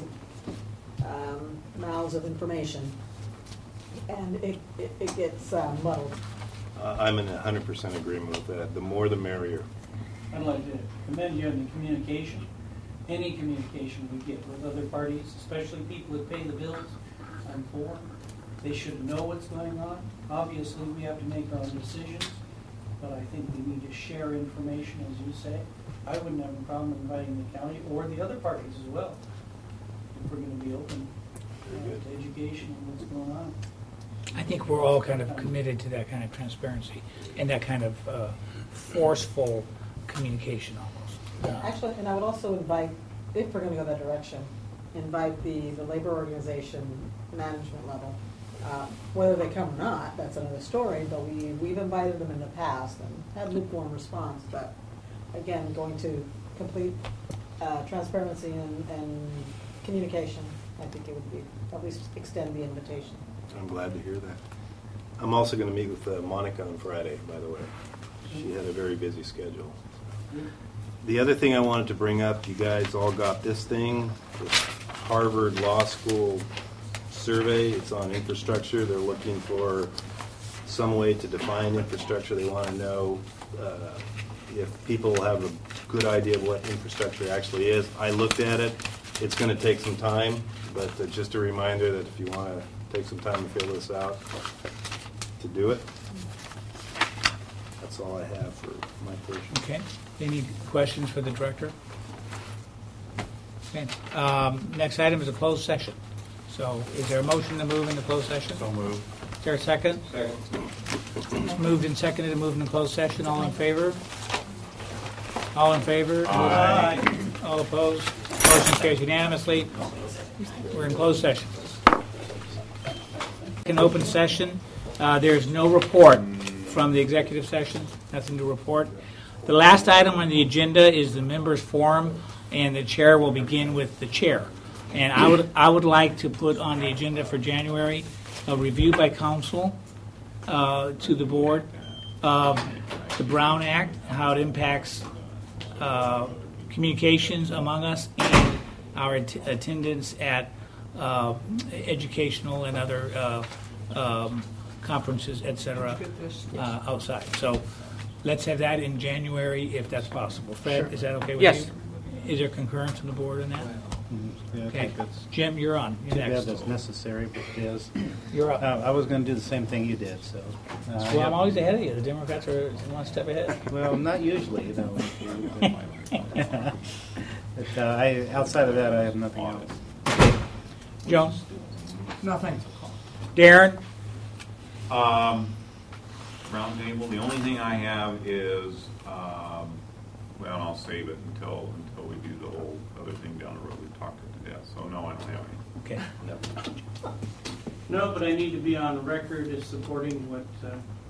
um, mouths of information. And it, it, it gets uh, muddled.
Uh, I'm in one hundred percent agreement with that. The more the merrier.
I'd like to commend you on the communication, any communication we get with other parties, especially people that pay the bills. I'm for. They should know what's going on. Obviously, we have to make our own decisions, but I think we need to share information, as you say. I wouldn't have a problem inviting the county or the other parties as well, if we're going to be open uh, to education and what's going on.
I think we're all kind of committed to that kind of transparency and that kind of uh, forceful communication almost. Uh,
Actually, and I would also invite, if we're going to go that direction, invite the, the labor organization management level. Uh, whether they come or not, that's another story, but we, we've invited them in the past and had lukewarm response. But again, going to complete uh, transparency and, and communication, I think it would be, at least extend the invitation.
I'm glad to hear that. I'm also going to meet with uh, Monica on Friday, by the way. She had a very busy schedule. The other thing I wanted to bring up, you guys all got this thing, this Harvard Law School survey. It's on infrastructure. They're looking for some way to define infrastructure. They want to know uh, if people have a good idea of what infrastructure actually is. I looked at it. It's going to take some time, but uh, just a reminder that if you want to take some time to fill this out, to do it. That's all I have for my portion.
Okay. Any questions for the director? Okay. Um, next item is a closed session. So is there a motion to move into closed session?
So moved.
Is there a second?
Second.
It's moved and seconded to move into closed session. All in favor? All in favor?
Aye.
All opposed? Motion carries unanimously. We're in closed session. In open session, uh, there's no report from the executive session. Nothing to report. The last item on the agenda is the members' forum, and the chair will begin with the chair. And I would I would like to put on the agenda for January a review by council uh, to the board of the Brown Act, how it impacts uh, communications among us and our att- attendance at uh, educational and other uh, um, conferences, et cetera, uh, outside. So let's have that in January if that's possible. Fred, is that okay with
Yes.
you? Is there concurrence in the board in that?
Yeah, I
Okay.
think that's
Jim, you're on. You're
too bad
next.
that's necessary, but it is.
You're up.
Uh, I was going to do the same thing you did, so. uh,
Well, I'm always ahead of you. The Democrats are one step ahead.
Well, not usually, you know. But uh, I, outside of that, I have nothing else.
Jones?
Nothing.
Darren?
Um, roundtable, the only thing I have is, um, well, I'll save it until, until we do the whole other thing down the road. We've talked it to death, so no, I don't have any.
Okay.
No, but I need to be on record as supporting what uh,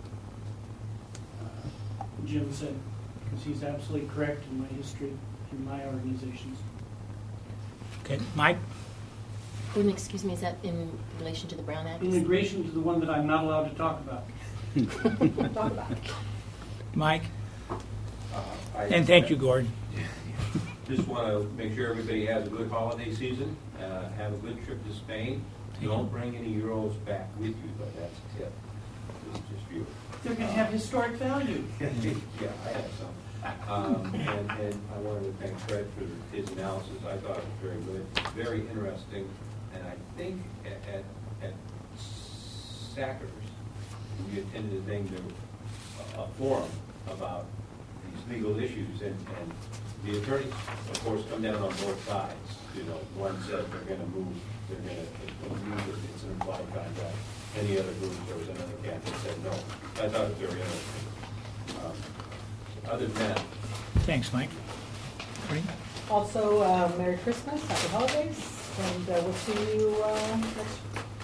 uh, Jim said, because he's absolutely correct in my history in my organizations.
Okay. Mike?
Gordon, excuse me, is that in relation to the Brown Act?
In relation to the one that I'm not allowed to talk about.
Talk about it.
Mike?
Uh, I-
And thank you, Gordon.
Just want to make sure everybody has a good holiday season, uh, have a good trip to Spain. Don't bring any euros back with you, but that's a tip. This is just you.
They're going to have historic value.
Yeah, I have some. Um, and, and I wanted to thank Fred for his analysis. I thought it was very good, very interesting. And I think at, at, at Sackers, we attended a thing, to, a forum about these legal issues. And, and the attorneys, of course, come down on both sides. You know, one said they're going to move, they're going to move it, it's an implied contract. Any other group, there was another candidate that said no. I thought it was very interesting. Um, Other than that,
Thanks, Mike. Ready?
Also, uh, Merry Christmas, Happy Holidays, and uh, we'll see you uh, next.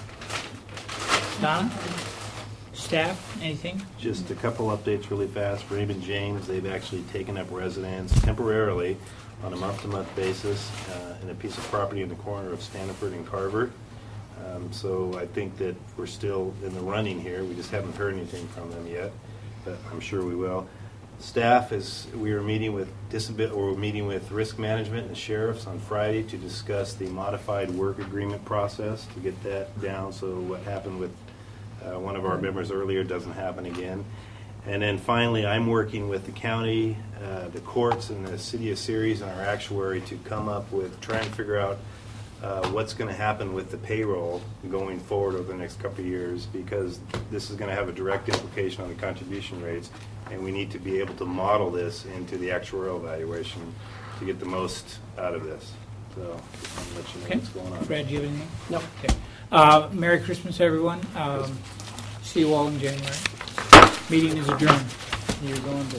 Donna? Staff? Anything?
Just a couple updates really fast. Raymond James, they've actually taken up residence temporarily on a month-to-month basis uh, in a piece of property in the corner of Stanford and Carver. Um, so I think that we're still in the running here. We just haven't heard anything from them yet, but I'm sure we will. Staff is, we are meeting with disabil- or we're meeting with risk management and the sheriffs on Friday to discuss the modified work agreement process to get that down. So what happened with uh, one of our members earlier doesn't happen again. And then finally, I'm working with the county, uh, the courts, and the city of Ceres and our actuary to come up with, trying to figure out uh, what's going to happen with the payroll going forward over the next couple of years, because this is going to have a direct implication on the contribution rates, and we need to be able to model this into the actuarial evaluation to get the most out of this. So just want to let you know
Okay.
what's going on.
Fred, do you have anything?
No.
Okay. Uh, Merry Christmas, everyone. Um, see you all in January. Meeting is adjourned. You're going to